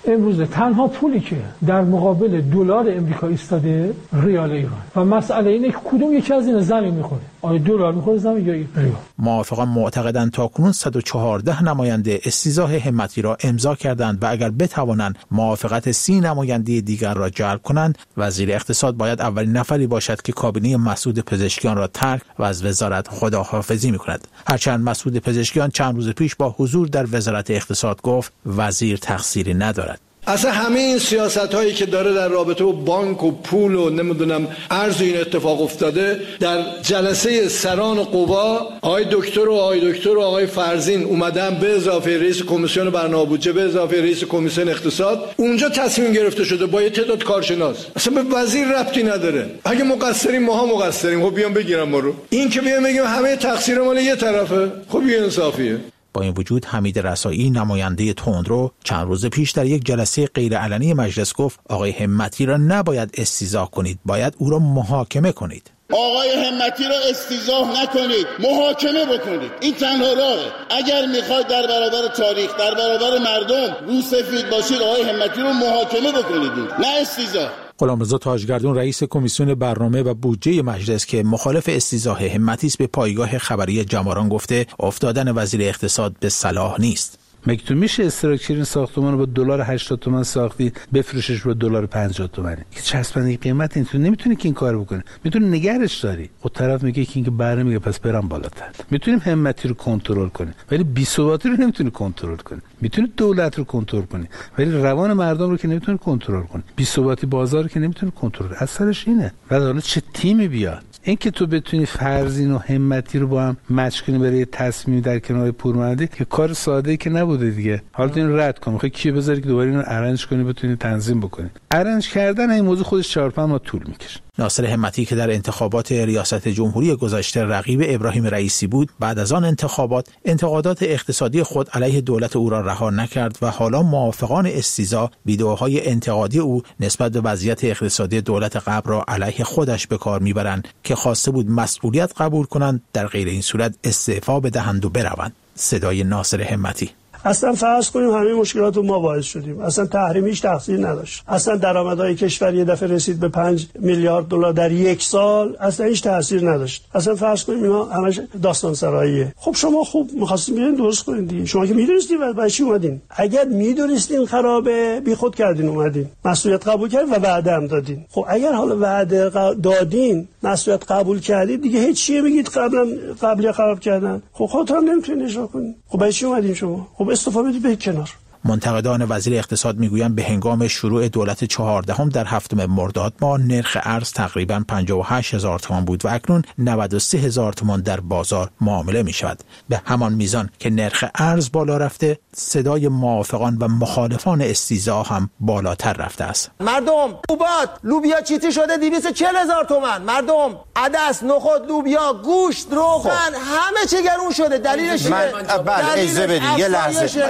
امروز تنها پولی که در مقابل دلار امریکا ایستاده ریال ایران و مسئله اینه که کدوم یکی از این زمین میخوره، آیا دلار میخوره زمین یا ریال. موافقان معتقدند تاکنون 114 نماینده استیضاح همتی را امضا کردند و اگر بتوانند موافقت 30 نماینده دیگر را جلب کنند، وزیر اقتصاد باید اولین نفری باشد که کابینه مسعود پزشکیان را ترک و از وزارت خداحافظی میکند. هرچند مسعود پزشکیان چند روز پیش با حضور در وزارت اقتصاد گفت وزیر تقصیری ندارد. اصلا همه این سیاست هایی که داره در رابطه با بانک و پول و نمیدونم ارز این اتفاق افتاده، در جلسه سران قوا آقای دکتر و آقای فرزین اومدن به اضافه رئیس کمیسیون برنامه بودجه، به اضافه رئیس کمیسیون اقتصاد، اونجا تصمیم گرفته شده با یه تعداد کارشناس، اصلا به وزیر ربطی نداره. اگه مقصریم ماها مقصریم، خب بیان بگیرن ما رو. این که بیان بگیم همه تقصیر مال یه طرفه، خب یه انصافیه. با این وجود حمید رسایی نماینده تندرو چند روز پیش در یک جلسه غیرعلنی مجلس گفت آقای همتی را نباید استیضاح کنید، باید او را محاکمه کنید. آقای همتی را استیضاح نکنید، محاکمه بکنید. این تنها راهه. اگر میخواید در برابر تاریخ، در برابر مردم رو سفید باشید، آقای همتی رو محاکمه بکنید، نه استیضاح. غلامرضا تاجگردون رئیس کمیسیون برنامه و بودجه مجلس که مخالف استیضاح همتی است به پایگاه خبری جماران گفته افتادن وزیر اقتصاد به صلاح نیست. مگه تو میشه استراکچر ساختمان رو با دلار 80 تومان ساختی بفروشش با دلار 50 تومانی که چسبندگی قیمت این تو نمیتونی که این کارو بکنه، میتونی نگرش داری. خود طرف میگه که این که بره میگه پس برام بالاتر. میتونیم همتی رو کنترل کنیم ولی بی‌ثباتی رو نمیتونی کنترل کنی. میتونی دولت رو کنترل کنی ولی روان مردم رو که نمیتونی کنترل کنی. بی‌ثباتی بازار رو که نمیتونی کنترل کنی. اثرش اینه. بعد حالا چه تیمی بیاد؟ این که تو بتونی فرزین و همتی رو با هم مچ کنی برای تصمیم در کنار پورمندی که کار ساده‌ای که نبوده دیگه. حالا اینو رد کن، میخوای کی بذاری که دوباره اینو ارنج کنی بتونی تنظیم بکنی. ارنج کردن این موضوع خودش 4-5 ماه طول میکشه. ناصر همتی که در انتخابات ریاست جمهوری گذشته رقیب ابراهیم رئیسی بود، بعد از آن انتخابات انتقادات اقتصادی خود علیه دولت او را رها نکرد و حالا موافقان استیضاح ویدئوهای انتقادی او نسبت به وضعیت اقتصادی دولت قبل را علیه خودش به کار میبرند که خواسته بود مسئولیت قبول کنند، در غیر این صورت استعفا بدهند و بروند. صدای ناصر همتی. اصلا فرض کنیم همه مشکلات رو ما باعث شدیم، اصلا تحریمیش تقصیر نداشت، اصلا درآمدهای کشور یه دفعه رسید به 5 میلیارد دلار در یک سال، اصلا هیچ تاثیر نداشت. اصلا فرض کنیم اینا همش داستان سراییه. خب شما خوب می‌خواستین بیاین درست کنین دیگه. شما که می‌دونستین برای چی اومدین؟ اگر می‌دونستین خرابه بیخود کردین اومدین، مسئولیت قبول کردین و وعده هم دادین. خب اگر حالا وعده دادین، مسئولیت قبول کردید دیگه هیچ چیه میگید قبلی خراب کردن. خب خودتون نمیتونین اجرا کنین. خب برای چی اومدین شما؟ خب استفاده بدید به کنار. منتقدان وزیر اقتصاد میگویند به هنگام شروع دولت 14 در 7 مرداد ماه نرخ ارز تقریباً 58,000 تومان بود و اکنون 93,000 تومان در بازار معامله می شود. به همان میزان که نرخ ارز بالا رفته، صدای موافقان و مخالفان استیضاح هم بالاتر رفته است. مردم حبوبات لوبیا چیتی شده 240,000 تومان، مردم عدس، نخود، لوبیا، گوشت، روغن همه چی گرون شده. دلیلش چیه؟ بله اجازه بدید یه لحظه.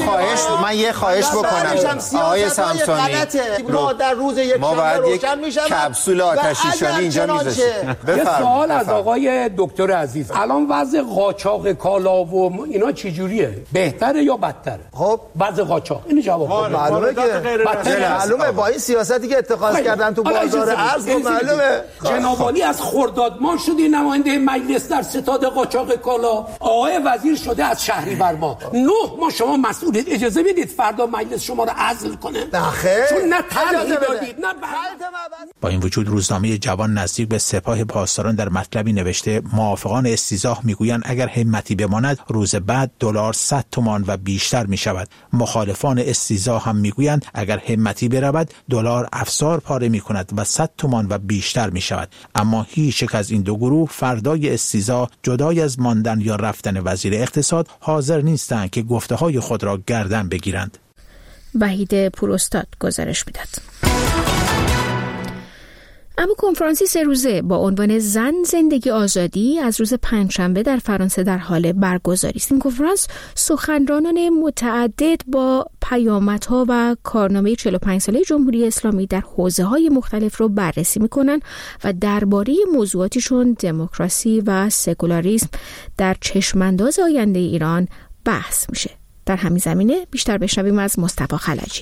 من یه خواهش بکنم آقای سامسونی، ما در روز یک باید یک کپسول آتش‌نشانی اینجا میذاشیم. یه سوال از آقای دکتر عزیز، الان وضع قاچاق کالا و اینا چجوریه؟ بهتره یا بدتره؟ خب وضع قاچاق اینو جواب بده. معلومه با این سیاستی که اتخاذ کردن تو بازار ارز معلومه. جناب عالی از خرداد ماه شدی نماینده مجلس در ستاد قاچاق کالا، آقای وزیر شده از شهریور ماه. 9 ماه شما مسئولیت. اجازه بدید فردا مجلس شما رو عزل کنه؟ نخیر، چون نه طرحی دادید نه. با این وجود روزنامه جوان نزدیک به سپاه پاسداران در مطلبی نوشته موافقان استیضاح میگویند اگر همتی بماند روز بعد دلار 100 تومان و بیشتر می شود. مخالفان استیضاح هم میگویند اگر همتی برود دلار افزار پاره می کند و 100 تومان و بیشتر می شود. اما هیچ یک از این دو گروه فردای استیضاح جدای از ماندن یا رفتن وزیر اقتصاد حاضر نیستند که گفته های خود را گردن بگیرند. وحید پوراستاد گزارش میداد. اما کنفرانسی 3 روزه با عنوان زن زندگی آزادی از روز پنجشنبه در فرانسه در حال برگزاری است. این کنفرانس سخنرانان متعدد با پیامدها و کارنامه 45 ساله جمهوری اسلامی در حوزه‌های مختلف رو بررسی می‌کنند و درباره موضوعاتشون دموکراسی و سکولاریسم در چشمانداز آینده ایران بحث میشه. در همین زمینه بیشتر بشنویم از مصطفی خلجی.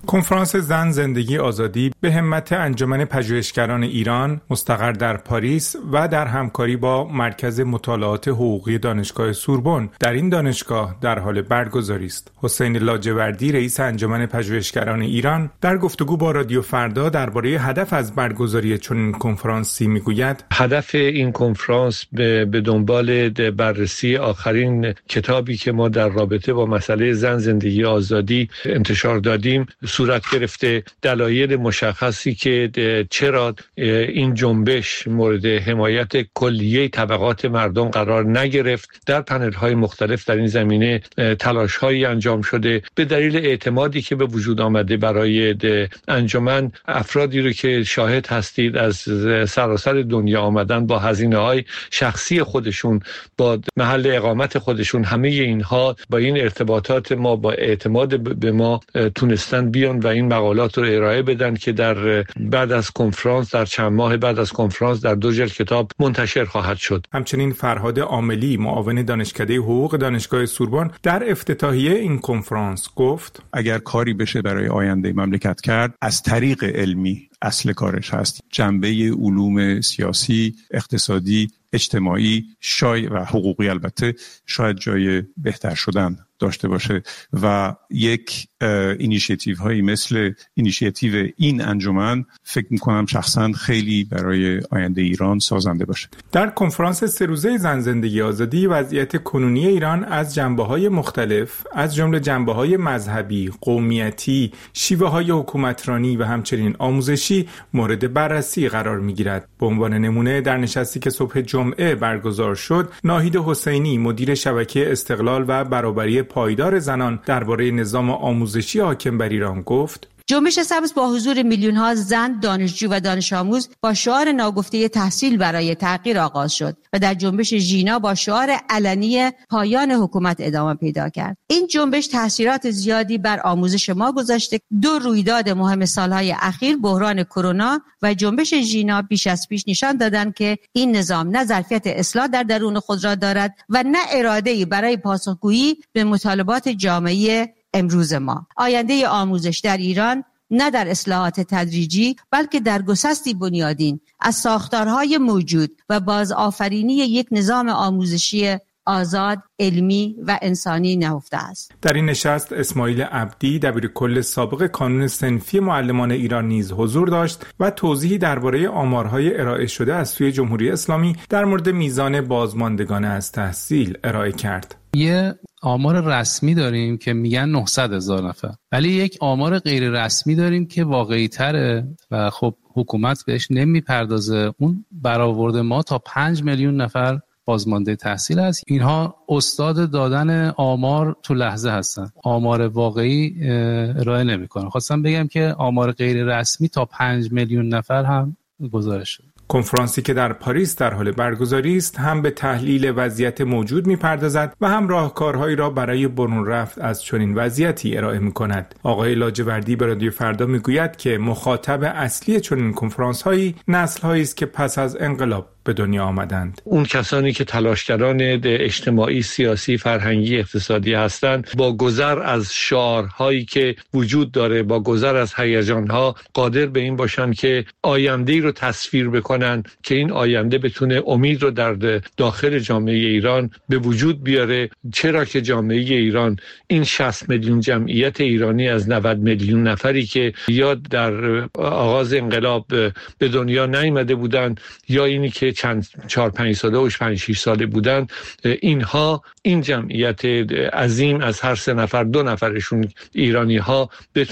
کنفرانس زن زندگی آزادی به همت انجمن پژوهشگران ایران مستقر در پاریس و در همکاری با مرکز مطالعات حقوقی دانشگاه سوربن در این دانشگاه در حال برگزاری است. حسین لاجوردی رئیس انجمن پژوهشگران ایران در گفتگو با رادیو فردا درباره هدف از برگزاری چنین کنفرانسی میگوید: هدف این کنفرانس به دنبال بررسی آخرین کتابی که ما در رابطه با مسئله زن زندگی آزادی انتشار دادیم صورت گرفته، دلایل مشخصی که چرا این جنبش مورد حمایت کلیه طبقات مردم قرار نگرفت. در پنل‌های مختلف در این زمینه تلاش‌هایی انجام شده به دلیل اعتمادی که به وجود آمده برای انجمن. افرادی رو که شاهد هستید از سراسر دنیا آمدن با هزینه‌های شخصی خودشون، با محل اقامت خودشون، همه اینها با این ارتباطات ما، با اعتماد به ما تونستن بیان و این مقالات رو ارائه بدن که در بعد از کنفرانس، در چند ماه بعد از کنفرانس در 2 جلد کتاب منتشر خواهد شد. همچنین فرهاد عاملی معاون دانشکده حقوق دانشگاه سوربن در افتتاحیه این کنفرانس گفت: اگر کاری بشه برای آینده مملکت کرد، از طریق علمی اصل کارش هست. جنبه علوم سیاسی، اقتصادی، اجتماعی و حقوقی البته شاید جای بهتر شدن داشته باشه و یک اینیشیتیو هایی مثل اینیشیتیو این انجمن فکر میکنم شخصا خیلی برای آینده ایران سازنده باشه. در کنفرانس 3 روزه زن زندگی آزادی وضعیت کنونی ایران از جنبه‌های مختلف از جمله جنبه‌های مذهبی، قومیتی، شیوه‌های حکومترانی و همچنین آموزشی مورد بررسی قرار می‌گیرد. به عنوان نمونه در نشستی که صبح جمعه برگزار شد، ناهید حسینی مدیر شبکه استقلال و برابری پایدار زنان درباره نظام آموزشی حاکم بر ایران گفت: جنبش سبز با حضور میلیون‌ها زن، دانشجو و دانش آموز با شعار ناگفته تحصیل برای تغییر آغاز شد و در جنبش ژینا با شعار علنی پایان حکومت ادامه پیدا کرد. این جنبش تاثیرات زیادی بر آموزش ما گذاشته. 2 رویداد مهم سالهای اخیر، بحران کرونا و جنبش ژینا، بیش از پیش نشان دادند که این نظام نه ظرفیت اصلاح در درون خود را دارد و نه اراده‌ای برای پاسخگویی به مطالبات جامعه امروز ما. آینده آموزش در ایران نه در اصلاحات تدریجی بلکه در گسستی بنیادین از ساختارهای موجود و بازآفرینی یک نظام آموزشی آزاد، علمی و انسانی نهفته است. در این نشست اسماعیل عبدی دبیرکل سابق کانون صنفی معلمان ایران نیز حضور داشت و توضیحی درباره آمارهای ارائه شده از سوی جمهوری اسلامی در مورد میزان بازماندگان از تحصیل ارائه کرد. یه آمار رسمی داریم که میگن 900,000 نفر، ولی یک آمار غیر رسمی داریم که واقعی تره و خب حکومت بهش نمیپردازه. اون برآورد ما تا 5 میلیون نفر بازمانده تحصیل است. اینها استاد دادن آمار تو لحظه هستن، آمار واقعی ارائه نمیکنن. خواستم بگم که آمار غیر رسمی تا 5 میلیون نفر هم گزارش شده. کنفرانسی که در پاریس در حال برگزاری است هم به تحلیل وضعیت موجود می‌پردازد و هم راهکارهایی را برای برون رفت از چنین وضعیتی ارائه می‌کند. آقای لاجوردی به رادیو فردا می‌گوید که مخاطب اصلی چنین کنفرانس‌هایی نسل‌هایی است که پس از انقلاب به دنیا آمدند. اون کسانی که تلاشگران اجتماعی، سیاسی، فرهنگی، اقتصادی هستند، با گذر از شعارهایی که وجود داره، با گذر از هیجانها، قادر به این باشن که آینده‌ای رو تصویر بکنن که این آینده بتونه امید رو در داخل جامعه ایران به وجود بیاره. چرا که جامعه ایران، این 60 میلیون جمعیت ایرانی از 90 میلیون نفری که یا در آغاز انقلاب به دنیا نیامده بودن یا اینی که 4-5 ساله و 5-6 ساله بودن، اینها این جمعیت عظیم از هر 3 نفر 2 نفرشون ایرانی ها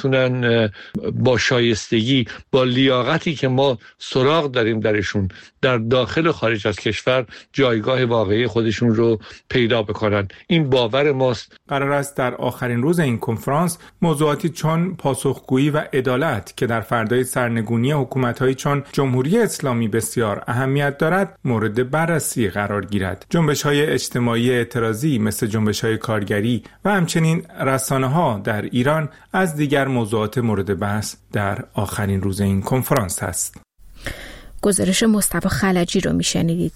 بتونن با شایستگی، با لیاقتی که ما سراغ داریم درشون، در داخل و خارج از کشور جایگاه واقعی خودشون رو پیدا بکنن. این باور ماست. قرار است در آخرین روز این کنفرانس موضوعاتی چون پاسخگویی و عدالت که در فردای سرنگونی حکومت‌های چون جمهوری اسلامی بسیار اهمیت دارد مورد بررسی قرار گیرد. جنبش‌های اجتماعی اعتراضی مثل جنبش‌های کارگری و همچنین رسانه‌ها در ایران از دیگر موضوعات مورد بحث در آخرین روز این کنفرانس است. گزارش مصطفی خلجی رو میشنیدید.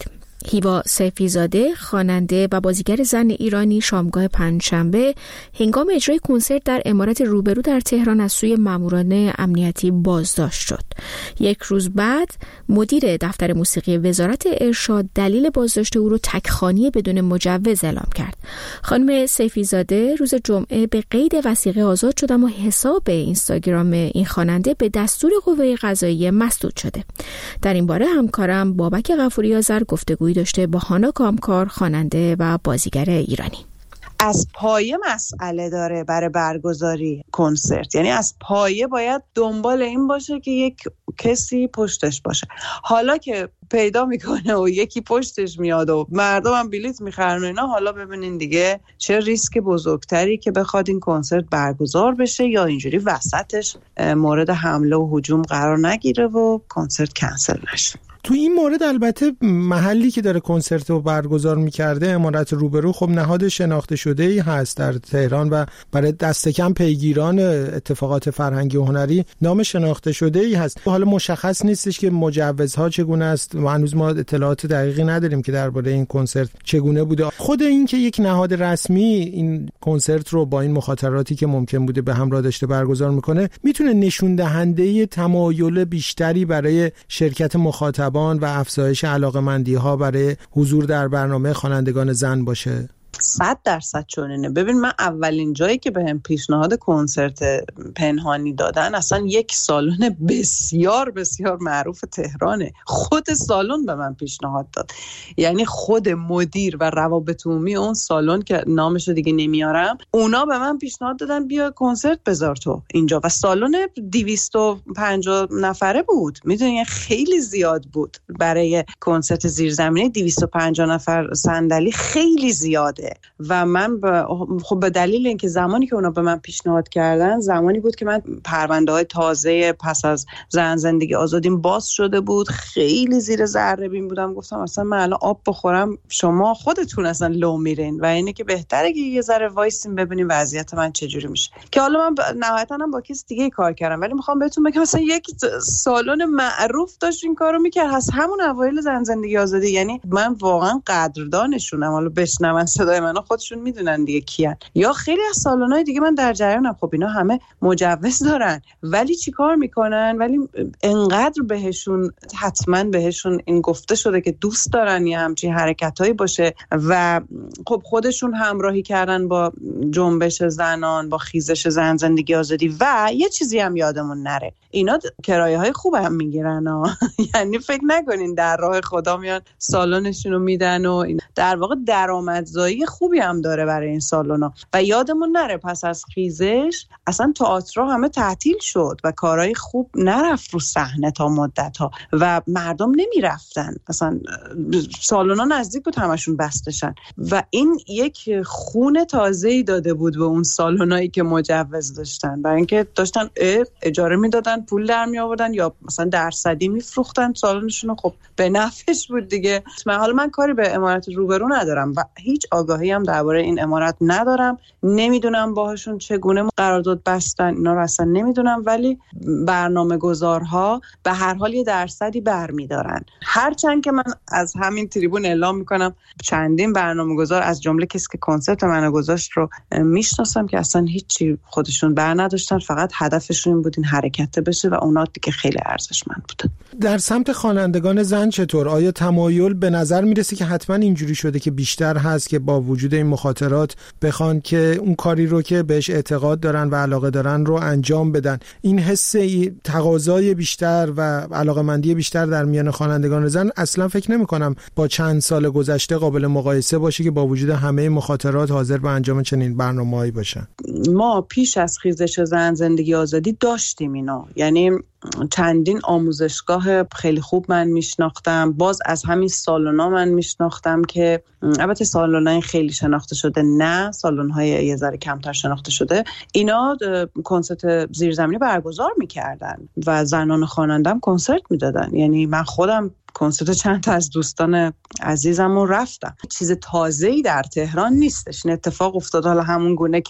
هیوا سیفیزاده، خواننده و بازیگر زن ایرانی، شامگاه پنجشنبه هنگام اجرای کنسرت در عمارت روبرو در تهران از سوی ماموران امنیتی بازداشت شد. یک روز بعد مدیر دفتر موسیقی وزارت ارشاد دلیل بازداشت او را تکخوانی بدون مجوز اعلام کرد. خانم سیفیزاده روز جمعه به قید وثیقه آزاد شد، اما حساب اینستاگرام این خواننده به دستور قوه قضاییه مسدود شده. در این باره همکارم بابک غفوری آذر گفتگویی داشته با هانا کامکار، خواننده و بازیگر ایرانی. از پایه مسئله داره برای برگزاری کنسرت، یعنی از پایه باید دنبال این باشه که یک کسی پشتش باشه. حالا که پیدا میکنه و یکی پشتش میاد و مردم هم بلیط میخرن و اینا، حالا ببینین دیگه چه ریسک بزرگتری که بخواد این کنسرت برگزار بشه یا اینجوری وسطش مورد حمله و هجوم قرار نگیره و کنسرت کنسل نشه. تو این مورد البته محلی که داره کنسرت رو برگزار میکرده، عمارت روبرو، خب نهاد شناخته شده‌ای هست در تهران و برای دست کم پیگیران اتفاقات فرهنگی و هنری نام شناخته شده‌ای هست. حالا مشخص نیستش که مجوزها چگونه است و هنوز ما اطلاعات دقیقی نداریم که درباره این کنسرت چگونه بوده. خود این که یک نهاد رسمی این کنسرت رو با این مخاطراتی که ممکن بوده به همراه داشته برگزار میکنه، میتونه نشون دهنده تمایل بیشتری برای شرکت مخاطب و افزایش علاقه‌مندی‌ها برای حضور در برنامه خوانندگان زن باشه. 100% چنینه. ببین، من اولین جایی که بهم پیشنهاد کنسرت پنهانی دادن اصلا یک سالن بسیار بسیار معروف تهرانه. خود سالن به من پیشنهاد داد، یعنی خود مدیر و روابط عمومی اون سالن که نامشو دیگه نمیارم، اونا به من پیشنهاد دادن بیا کنسرت بذار تو اینجا، و سالن 250 نفره بود. میدونی خیلی زیاد بود برای کنسرت زیرزمینی. 250 نفر صندلی خیلی زیاده. و من خب به دلیل اینکه زمانی که اونا به من پیشنهاد کردن زمانی بود که من پرونده‌های تازه پس از زن زندگی آزادیم باز شده بود، خیلی زیر ذره بین بودم. گفتم اصلا من الان آب بخورم شما خودتون اصلا لو میرین و اینه که بهتره که یه ذره وایسیم ببینیم وضعیت من چجوری میشه. که حالا من نهایتاً هم با کس دیگه کار کردم، ولی میخوام بهتون بگم مثلا یک سالن معروف داشت این کارو میکرد از همون اوایل زن زندگی آزادی. یعنی من واقعا قدردانشونم. حالا بشنون صدای منو خودشون میدونن دیگه کیان. یا خیلی از سالن‌های دیگه من در جریانم، خب اینا همه مجوز دارن ولی چیکار میکنن؟ ولی انقدر بهشون حتما بهشون این گفته شده که دوست دارن یه همچین حرکتایی باشه و خب خودشون همراهی کردن با جنبش زنان، با خیزش زن زندگی آزادی. و یه چیزی هم یادمون نره، اینا کرایه‌های خوب هم میگیرن یعنی فکر نکنین در راه خدا میان سالنشون رو میدن و در واقع درآمدزایی خوبی هم داره برای این سالونا. و یادمون نره پس از خیزش اصلا تئاترها همه تعطیل شد و کارهای خوب نرفت رو صحنه تا مدت‌ها و مردم نمیرفتن، اصلا سالونا نزدیک بود همشون بستشن. و این یک خون تازه‌ای داده بود به اون سالونایی که مجوز داشتن، برای اینکه داشتن اجاره میدادن، پول در می آوردن یا مثلا درصدی میفروختن سالنشون رو. خب به نفعش بود دیگه. حالا من کاری به عمارت روبرو ندارم و هیچ آگاهی هم درباره این عمارت ندارم، نمیدونم باهاشون چگونه قرارداد بستن، اینا رو اصلا نمیدونم، ولی برنامه‌گذارها به هر حال یه درصدی برمیدارن. هرچند که من از همین تریبون اعلام میکنم چندین برنامه‌گذار از جمله کسی که کنسرت منو گذاشت رو میشناسم که اصلا هیچی خودشون بر نداشتن، فقط هدفشون این بود این حرکت بشه و اونا دیگه خیلی ارزشمند بودن. در سمت خوانندگان زن چطور؟ آیا تمایل به نظر میرسه که حتما اینجوری شده که بیشتر هست که با وجود این مخاطرات بخوان که اون کاری رو که بهش اعتقاد دارن و علاقه دارن رو انجام بدن؟ این حس تقاضای بیشتر و علاقه‌مندی بیشتر در میان خوانندگان زن اصلا فکر نمی‌کنم با چند سال گذشته قابل مقایسه باشه که با وجود همه مخاطرات حاضر به انجام چنین برنامه‌ای باشن. ما پیش از خیزش زن زندگی آزادی داشتیم اینا، یعنی چندین آموزشگاه خیلی خوب من میشناختم، باز از همین سالونا من میشناختم که البته سالونای خیلی شناخته شده نه، سالن‌های یه ذره کمتر شناخته شده، اینا کنسرت زیرزمینی برگزار میکردن و زنان خوانندم کنسرت میدادن. یعنی من خودم کنسرت چند تا از دوستان عزیزم رو رفتم. چیز تازه‌ای در تهران نیستش، این اتفاق افتاد. حالا همون گونه که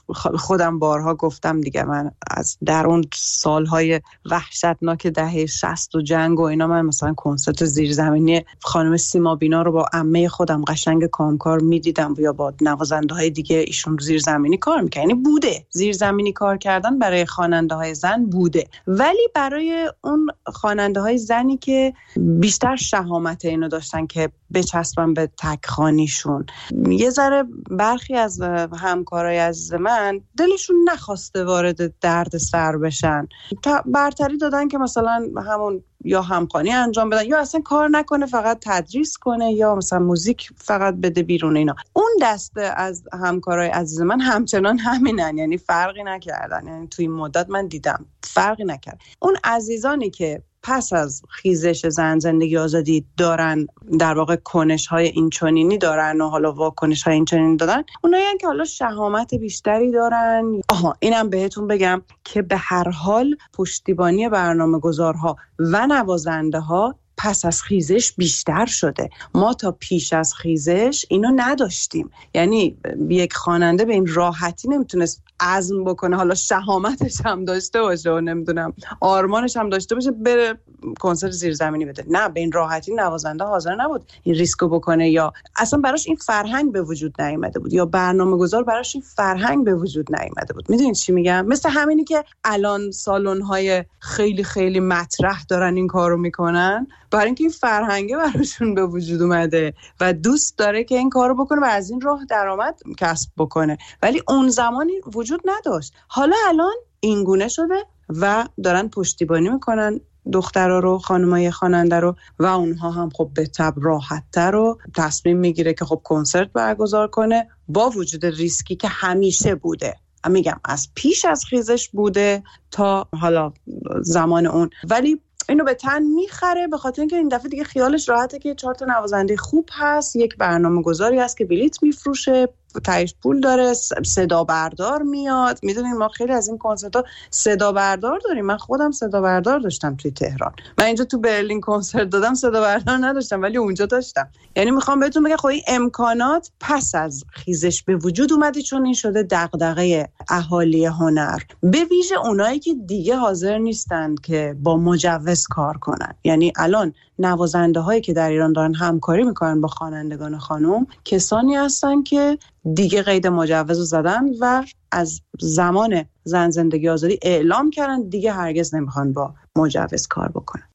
خودم بارها گفتم دیگه، من از در اون سالهای وحشتناک دهه 60 و جنگ و اینا، من مثلا کنسرت زیرزمینی خانم سیما بینا رو با عمه خودم قشنگ کامکار میدیدم یا با نوازنده های دیگه ایشون زیرزمینی کار میکنن. یعنی بوده زیرزمینی کار کردن برای خواننده های زن بوده، ولی برای اون خواننده های زنی که بیشتر شهامت اینو داشتن که بچسبن به تکخانیشون، یه ذره برخی از همکارای از من دلشون نخواسته وارد درد سر بشن، برتری دادن که مثلا همون یا همخوانی انجام بدن یا اصلا کار نکنه، فقط تدریس کنه یا مثلا موزیک فقط بده بیرون. اینا اون دسته از همکارای عزیز من همچنان همینن، یعنی فرقی نکردن. یعنی توی این مدت من دیدم فرقی نکرد. اون عزیزانی که پس از خیزش زن زندگی آزادی دارن در واقع کنش‌های اینچنینی دارن و حالا واکنش‌های اینچنینی دارن، اونایی که حالا شهامت بیشتری دارن. اینم بهتون بگم که به هر حال پشتیبانی برنامه‌گذارها و نوازنده‌ها پس از خیزش بیشتر شده. ما تا پیش از خیزش اینو نداشتیم. یعنی یک خواننده به این راحتی نمیتونست عزم بکنه، حالا شهامتش هم داشته باشه و نمیدونم آرمانش هم داشته باشه بره کنسرت زیرزمینی بده. نه، به این راحتی نوازنده حاضر نبود این ریسکو بکنه، یا اصلا براش این فرهنگ به وجود نیامده بود، یا برنامه‌گذار براش این فرهنگ به وجود نیامده بود. میدونید چی میگم؟ مثل همینی که الان سالن‌های خیلی خیلی مطرح دارن این کارو میکنن، برای اینکه این فرهنگه براشون به وجود اومده و دوست داره که این کارو بکنه و از این راه درآمد کسب بکنه، ولی اون زمانی وجود نداشت. حالا الان این گونه شده و دارن پشتیبانی میکنن دخترها رو، خانمای خواننده رو، و اونها هم خب به طبع راحت‌تر رو تصمیم میگیره که خب کنسرت برگزار کنه با وجود ریسکی که همیشه بوده. میگم از پیش از خیزش بوده تا حالا زمان اون، ولی اینو به تن میخره به خاطر اینکه این دفعه دیگه خیالش راحته که 4 تا نوازنده خوب هست، یک برنامه‌گذاری هست که بلیت میفروشه، تایش پول داره، صدا بردار میاد. میدونین ما خیلی از این کنسرت‌ها صدا بردار داریم. من خودم صدا بردار داشتم توی تهران. من اینجا تو برلین کنسرت دادم صدا بردار نداشتم ولی اونجا داشتم. یعنی میخوام بهتون بگم خب این امکانات پس از خیزش به وجود اومده، چون این شده دغدغه اهالی هنر، به ویژه اونایی که دیگه حاضر نیستند که با مجوز کار کنن. یعنی الان نوازنده هایی که در ایران دارن همکاری میکنن با خوانندگان خانم، کسانی هستن که دیگه قید مجوز رو زدن و از زمان زن زندگی آزادی اعلام کردن دیگه هرگز نمیخوان با مجوز کار بکنن.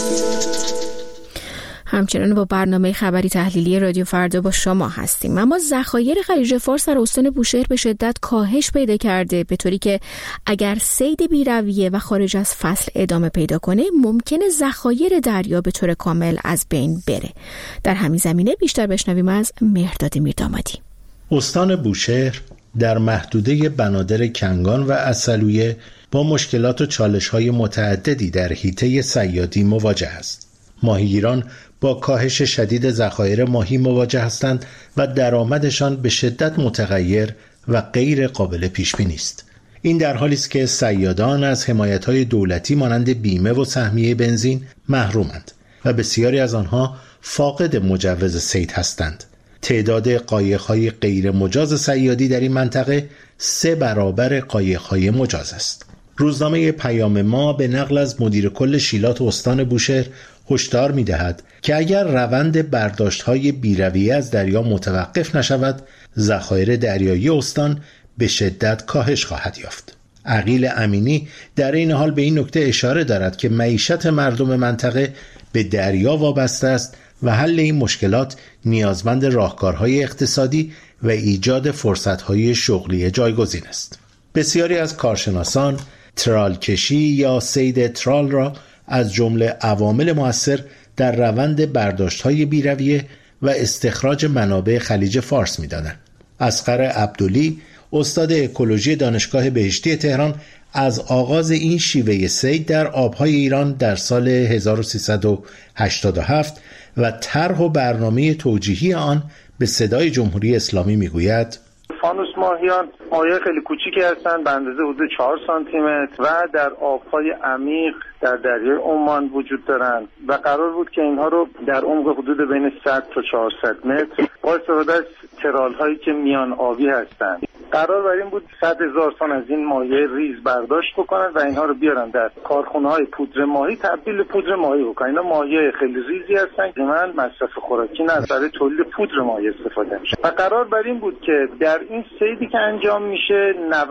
همچنان با برنامه خبری تحلیلی رادیو فردا با شما هستیم. اما ذخایر خلیج فارس در استان بوشهر به شدت کاهش پیدا کرده، به طوری که اگر صید بی‌رویه و خارج از فصل ادامه پیدا کنه ممکنه ذخایر دریا به طور کامل از بین بره. در همین زمینه بیشتر بشنویم از مهرداد میردامادی. استان بوشهر در محدوده بنادر کنگان و عسلویه با مشکلات و چالش‌های متعددی در حیطه صیادی مواجه است. ماهیگیران با کاهش شدید ذخایر ماهی مواجه هستند و درآمدشان به شدت متغیر و غیر قابل پیش بینی است. این در حالی است که صیادان از حمایت‌های دولتی مانند بیمه و سهمیه بنزین محرومند و بسیاری از آنها فاقد مجوز صید هستند. تعداد قایق‌های غیر مجاز صیادی در این منطقه 3 برابر قایق‌های مجاز است. روزنامه پیام ما به نقل از مدیر کل شیلات استان بوشهر هشدار می‌دهد که اگر روند برداشت‌های بی‌رویه از دریا متوقف نشود، ذخایر دریایی استان به شدت کاهش خواهد یافت. عقیل امینی در این حال به این نکته اشاره دارد که معیشت مردم منطقه به دریا وابسته است و حل این مشکلات نیازمند راهکارهای اقتصادی و ایجاد فرصت‌های شغلی جایگزین است. بسیاری از کارشناسان ترال کشی یا صید ترال را از جمله عوامل مؤثر در روند برداشت‌های بی‌رویه و استخراج منابع خلیج فارس می‌دانند. اصغر عبدلی، استاد اکولوژی دانشگاه بهشتی تهران، از آغاز این شیوه صید در آب‌های ایران در سال 1387 و طرح و برنامه توجیهی آن به صدای جمهوری اسلامی میگوید: فانوس ماهیان ماهی‌های خیلی کوچیکی هستند به اندازه حدود 4 سانتی متر و در آب‌های عمیق در دریای عمان وجود دارند و قرار بود که اینها رو در عمق حدود بین 100 تا 400 متر با استفاده از ترال‌هایی که میان آبی هستند قرار بر این بود 100,000 تن از این مایع ریز برداشت بکنن و اینها رو بیارن در کارخونه‌های پودر ماهی تبدیل پودر ماهی بکنن. اینا مایع خیلی ریزی هستن که من مصرف خوراکی نه، برای تولید پودر ماهی استفاده میشه. و قرار بر این بود که در این صیدی که انجام میشه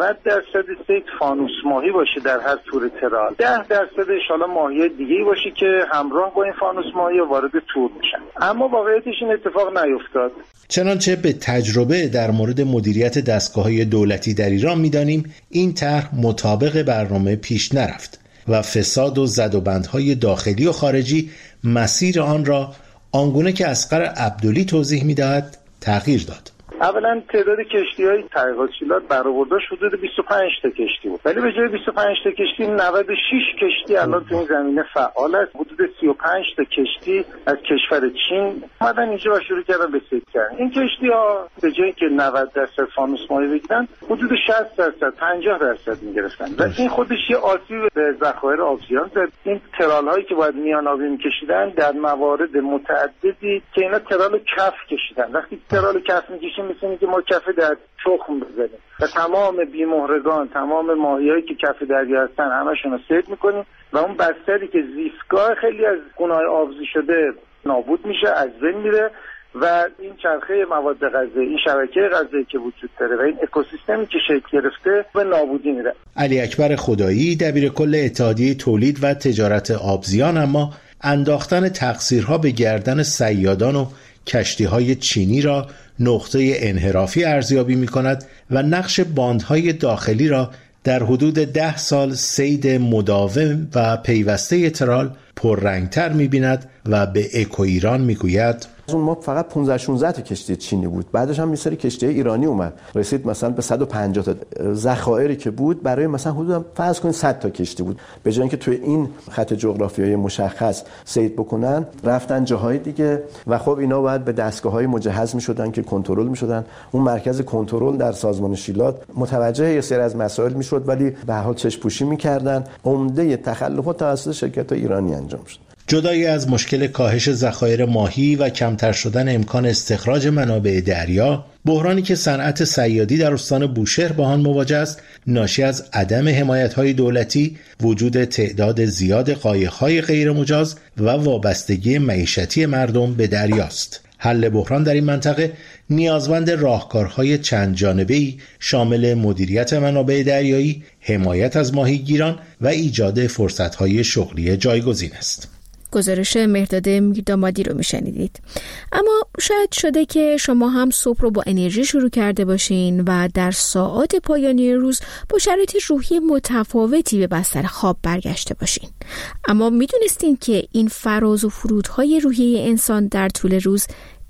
90% صید فانوس ماهی باشه در هر تور ترال، 10% حالا ماهی دیگه‌ای باشه که همراه با این فانوس ماهی وارد تور میشن. اما واقعیتش این اتفاق نیفتاد. چنانچه به تجربه در مورد مدیریت دستگاه‌های دولتی در ایران می‌دانیم، این طرح مطابق برنامه پیش نرفت و فساد و زدوبندهای داخلی و خارجی مسیر آن را آنگونه که اصغر عبدلی توضیح می‌دهد تغییر داد. اولا تعداد کشتی‌های تحقیقات‌شیلات برآورداش حدود 25 تا کشتی بود، ولی به جای 25 تا کشتی 96 کشتی الان تو این زمینه فعال است. حدود 35 تا کشتی از کشور چین اومدن اینجا و شروع کردن به صید کردن. این کشتی‌ها به جای که 90% فانوس ماهی بگیرن حدود 60% 50% می‌گرفتن و این خودش یه آسیب به ذخایر آبزیان زد. این ترال‌هایی که باید میان آبی می‌کشیدن در موارد متعددی که اینا ترال کف کشیدن. وقتی ترال کف می‌کشیم مثل که ما کف در تخم بزنیم و تمام بیمهرگان، تمام ماهیایی که کف دریا هستن همشون رو صید میکنیم و اون بستری که زیستگاه خیلی از گونه‌های آبزی شده نابود میشه، از بین میره و این چرخه مواد غذایی، این شبکه غذایی که وجود داره و این اکوسیستمی که شکل گرفته به نابودی میره. علی اکبر خدایی دبیر کل اتحادیه تولید و تجارت آبزیان اما انداختن تقصیرها به گردن صیادان و کشتی‌های چینی را نقطه انحرافی ارزیابی می‌کند و نقش باندهای داخلی را در حدود 10 سال صید مداوم و پیوسته ترال پررنگتر می‌بیند و به اکو ایران می‌گوید اون ما فقط 15-16 تا کشتی چینی بود، بعدش هم یه سری کشتی ایرانی اومد، رسید مثلا به 150 تا. ذخایری که بود برای مثلا حدود فرض کنید 100 تا کشتی بود. به جای اینکه توی این خط جغرافیایی مشخص صید بکنن رفتن جاهای دیگه و خب اینا باید به دستگاه‌های مجهز می‌شدن که کنترل می‌شدن. اون مرکز کنترل در سازمان شیلات متوجه یه سری از مسائل می‌شد ولی به هر حال چشم‌پوشی می‌کردن. عمده تخلفات توسط شرکت‌های ایرانی انجام شد. جدای از مشکل کاهش ذخایر ماهی و کمتر شدن امکان استخراج منابع دریا، بحرانی که صنعت صیادی در استان بوشهر با آن مواجه است، ناشی از عدم حمایت‌های دولتی، وجود تعداد زیاد قایق‌های غیرمجاز و وابستگی معیشتی مردم به دریاست. حل بحران در این منطقه نیازمند راهکارهای چند جانبه‌ای شامل مدیریت منابع دریایی، حمایت از ماهیگیران و ایجاد فرصت‌های شغلی جایگزین است. گزارش مهرداد میردامادی رو میشنیدید. اما شاید شده که شما هم صبح رو با انرژی شروع کرده باشین و در ساعات پایانی روز با شرایط روحی متفاوتی به بستر خواب برگشته باشین. اما میدونستین که این فراز و فرودهای روحی انسان در طول روز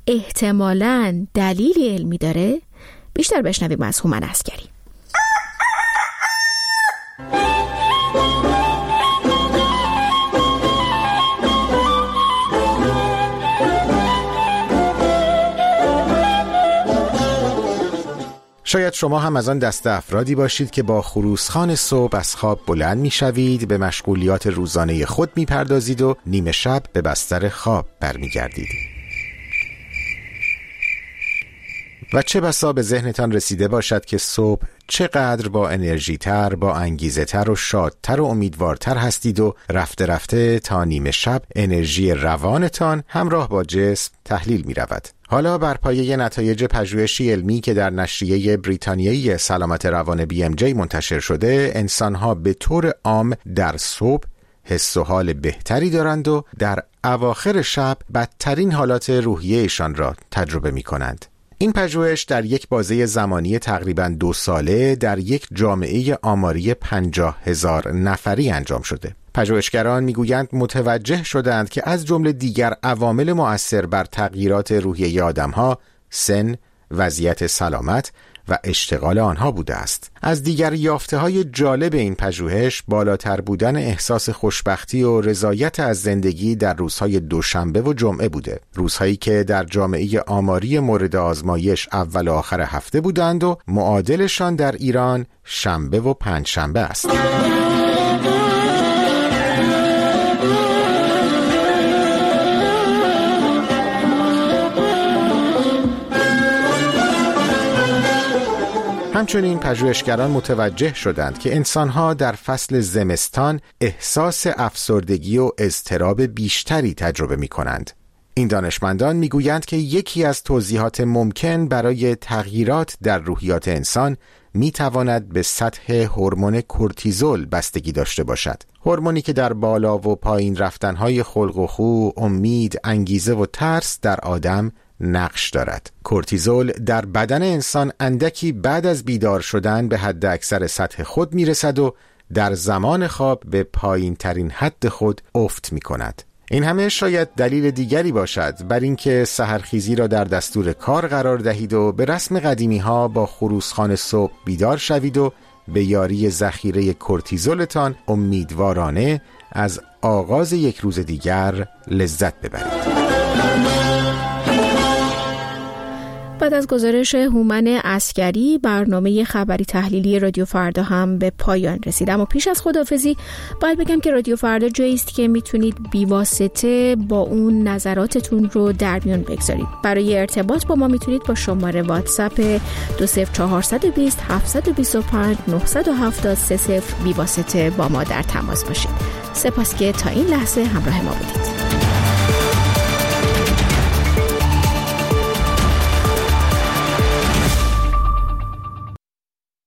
احتمالاً دلیل علمی داره؟ بیشتر بشنویم از هومن عسکری. شاید شما هم از آن دسته افرادی باشید که با خروسخوان صبح از خواب بلند می‌شوید، به مشغولیات روزانه خود می‌پردازید و نیمه شب به بستر خواب برمیگردید. و چه بسا به ذهنتان رسیده باشد که صبح چقدر با انرژی تر، با انگیزه تر و شادتر و امیدوارتر هستید و رفته رفته تا نیمه شب انرژی روانتان همراه با جسم تحلیل می رود. حالا بر پایه نتایج پژوهشی علمی که در نشریه بریتانیایی سلامت روان BMJ منتشر شده، انسانها به طور عام در صبح حس و حال بهتری دارند و در اواخر شب بدترین حالات روحیه‌شان را تجربه می کنند. این پژوهش در یک بازه زمانی تقریباً 2 ساله در یک جامعه آماری 50,000 نفری انجام شده. پژوهشگران میگویند متوجه شدند که از جمله دیگر عوامل مؤثر بر تغییرات روحیه آدمها، سن، وضعیت سلامت و اشتغال آنها بوده است. از دیگر یافته‌های جالب این پژوهش بالاتر بودن احساس خوشبختی و رضایت از زندگی در روزهای دوشنبه و جمعه بوده، روزهایی که در جامعه آماری مورد آزمایش اول و آخر هفته بودند و معادلشان در ایران شنبه و پنجشنبه است. همچنین پژوهشگران متوجه شدند که انسانها در فصل زمستان احساس افسردگی و اضطراب بیشتری تجربه می کنند. این دانشمندان میگویند که یکی از توضیحات ممکن برای تغییرات در روحیات انسان میتواند به سطح هورمون کورتیزول بستگی داشته باشد. هورمونی که در بالا و پایین رفتنهای خلق و خو، امید، انگیزه و ترس در آدم نقش دارد. کورتیزول در بدن انسان اندکی بعد از بیدار شدن به حد اکثر سطح خود میرسد و در زمان خواب به پایین ترین حد خود افت می کند. این همه شاید دلیل دیگری باشد بر اینکه سحرخیزی را در دستور کار قرار دهید و به رسم قدیمی ها با خروسخوان صبح بیدار شوید و به یاری ذخیره کورتیزولتان امیدوارانه از آغاز یک روز دیگر لذت ببرید. بعد از گزارش هومن عسکری، برنامه خبری تحلیلی رادیو فردا هم به پایان رسید. اما پیش از خداحافظی باید بگم که رادیو فردا جایی است که میتونید بیواسطه با اون نظراتتون رو در میون بگذارید. برای ارتباط با ما میتونید با شماره واتساپ 20420 725 970 30 بیواسطه با ما در تماس باشید. سپاس که تا این لحظه همراه ما بودید.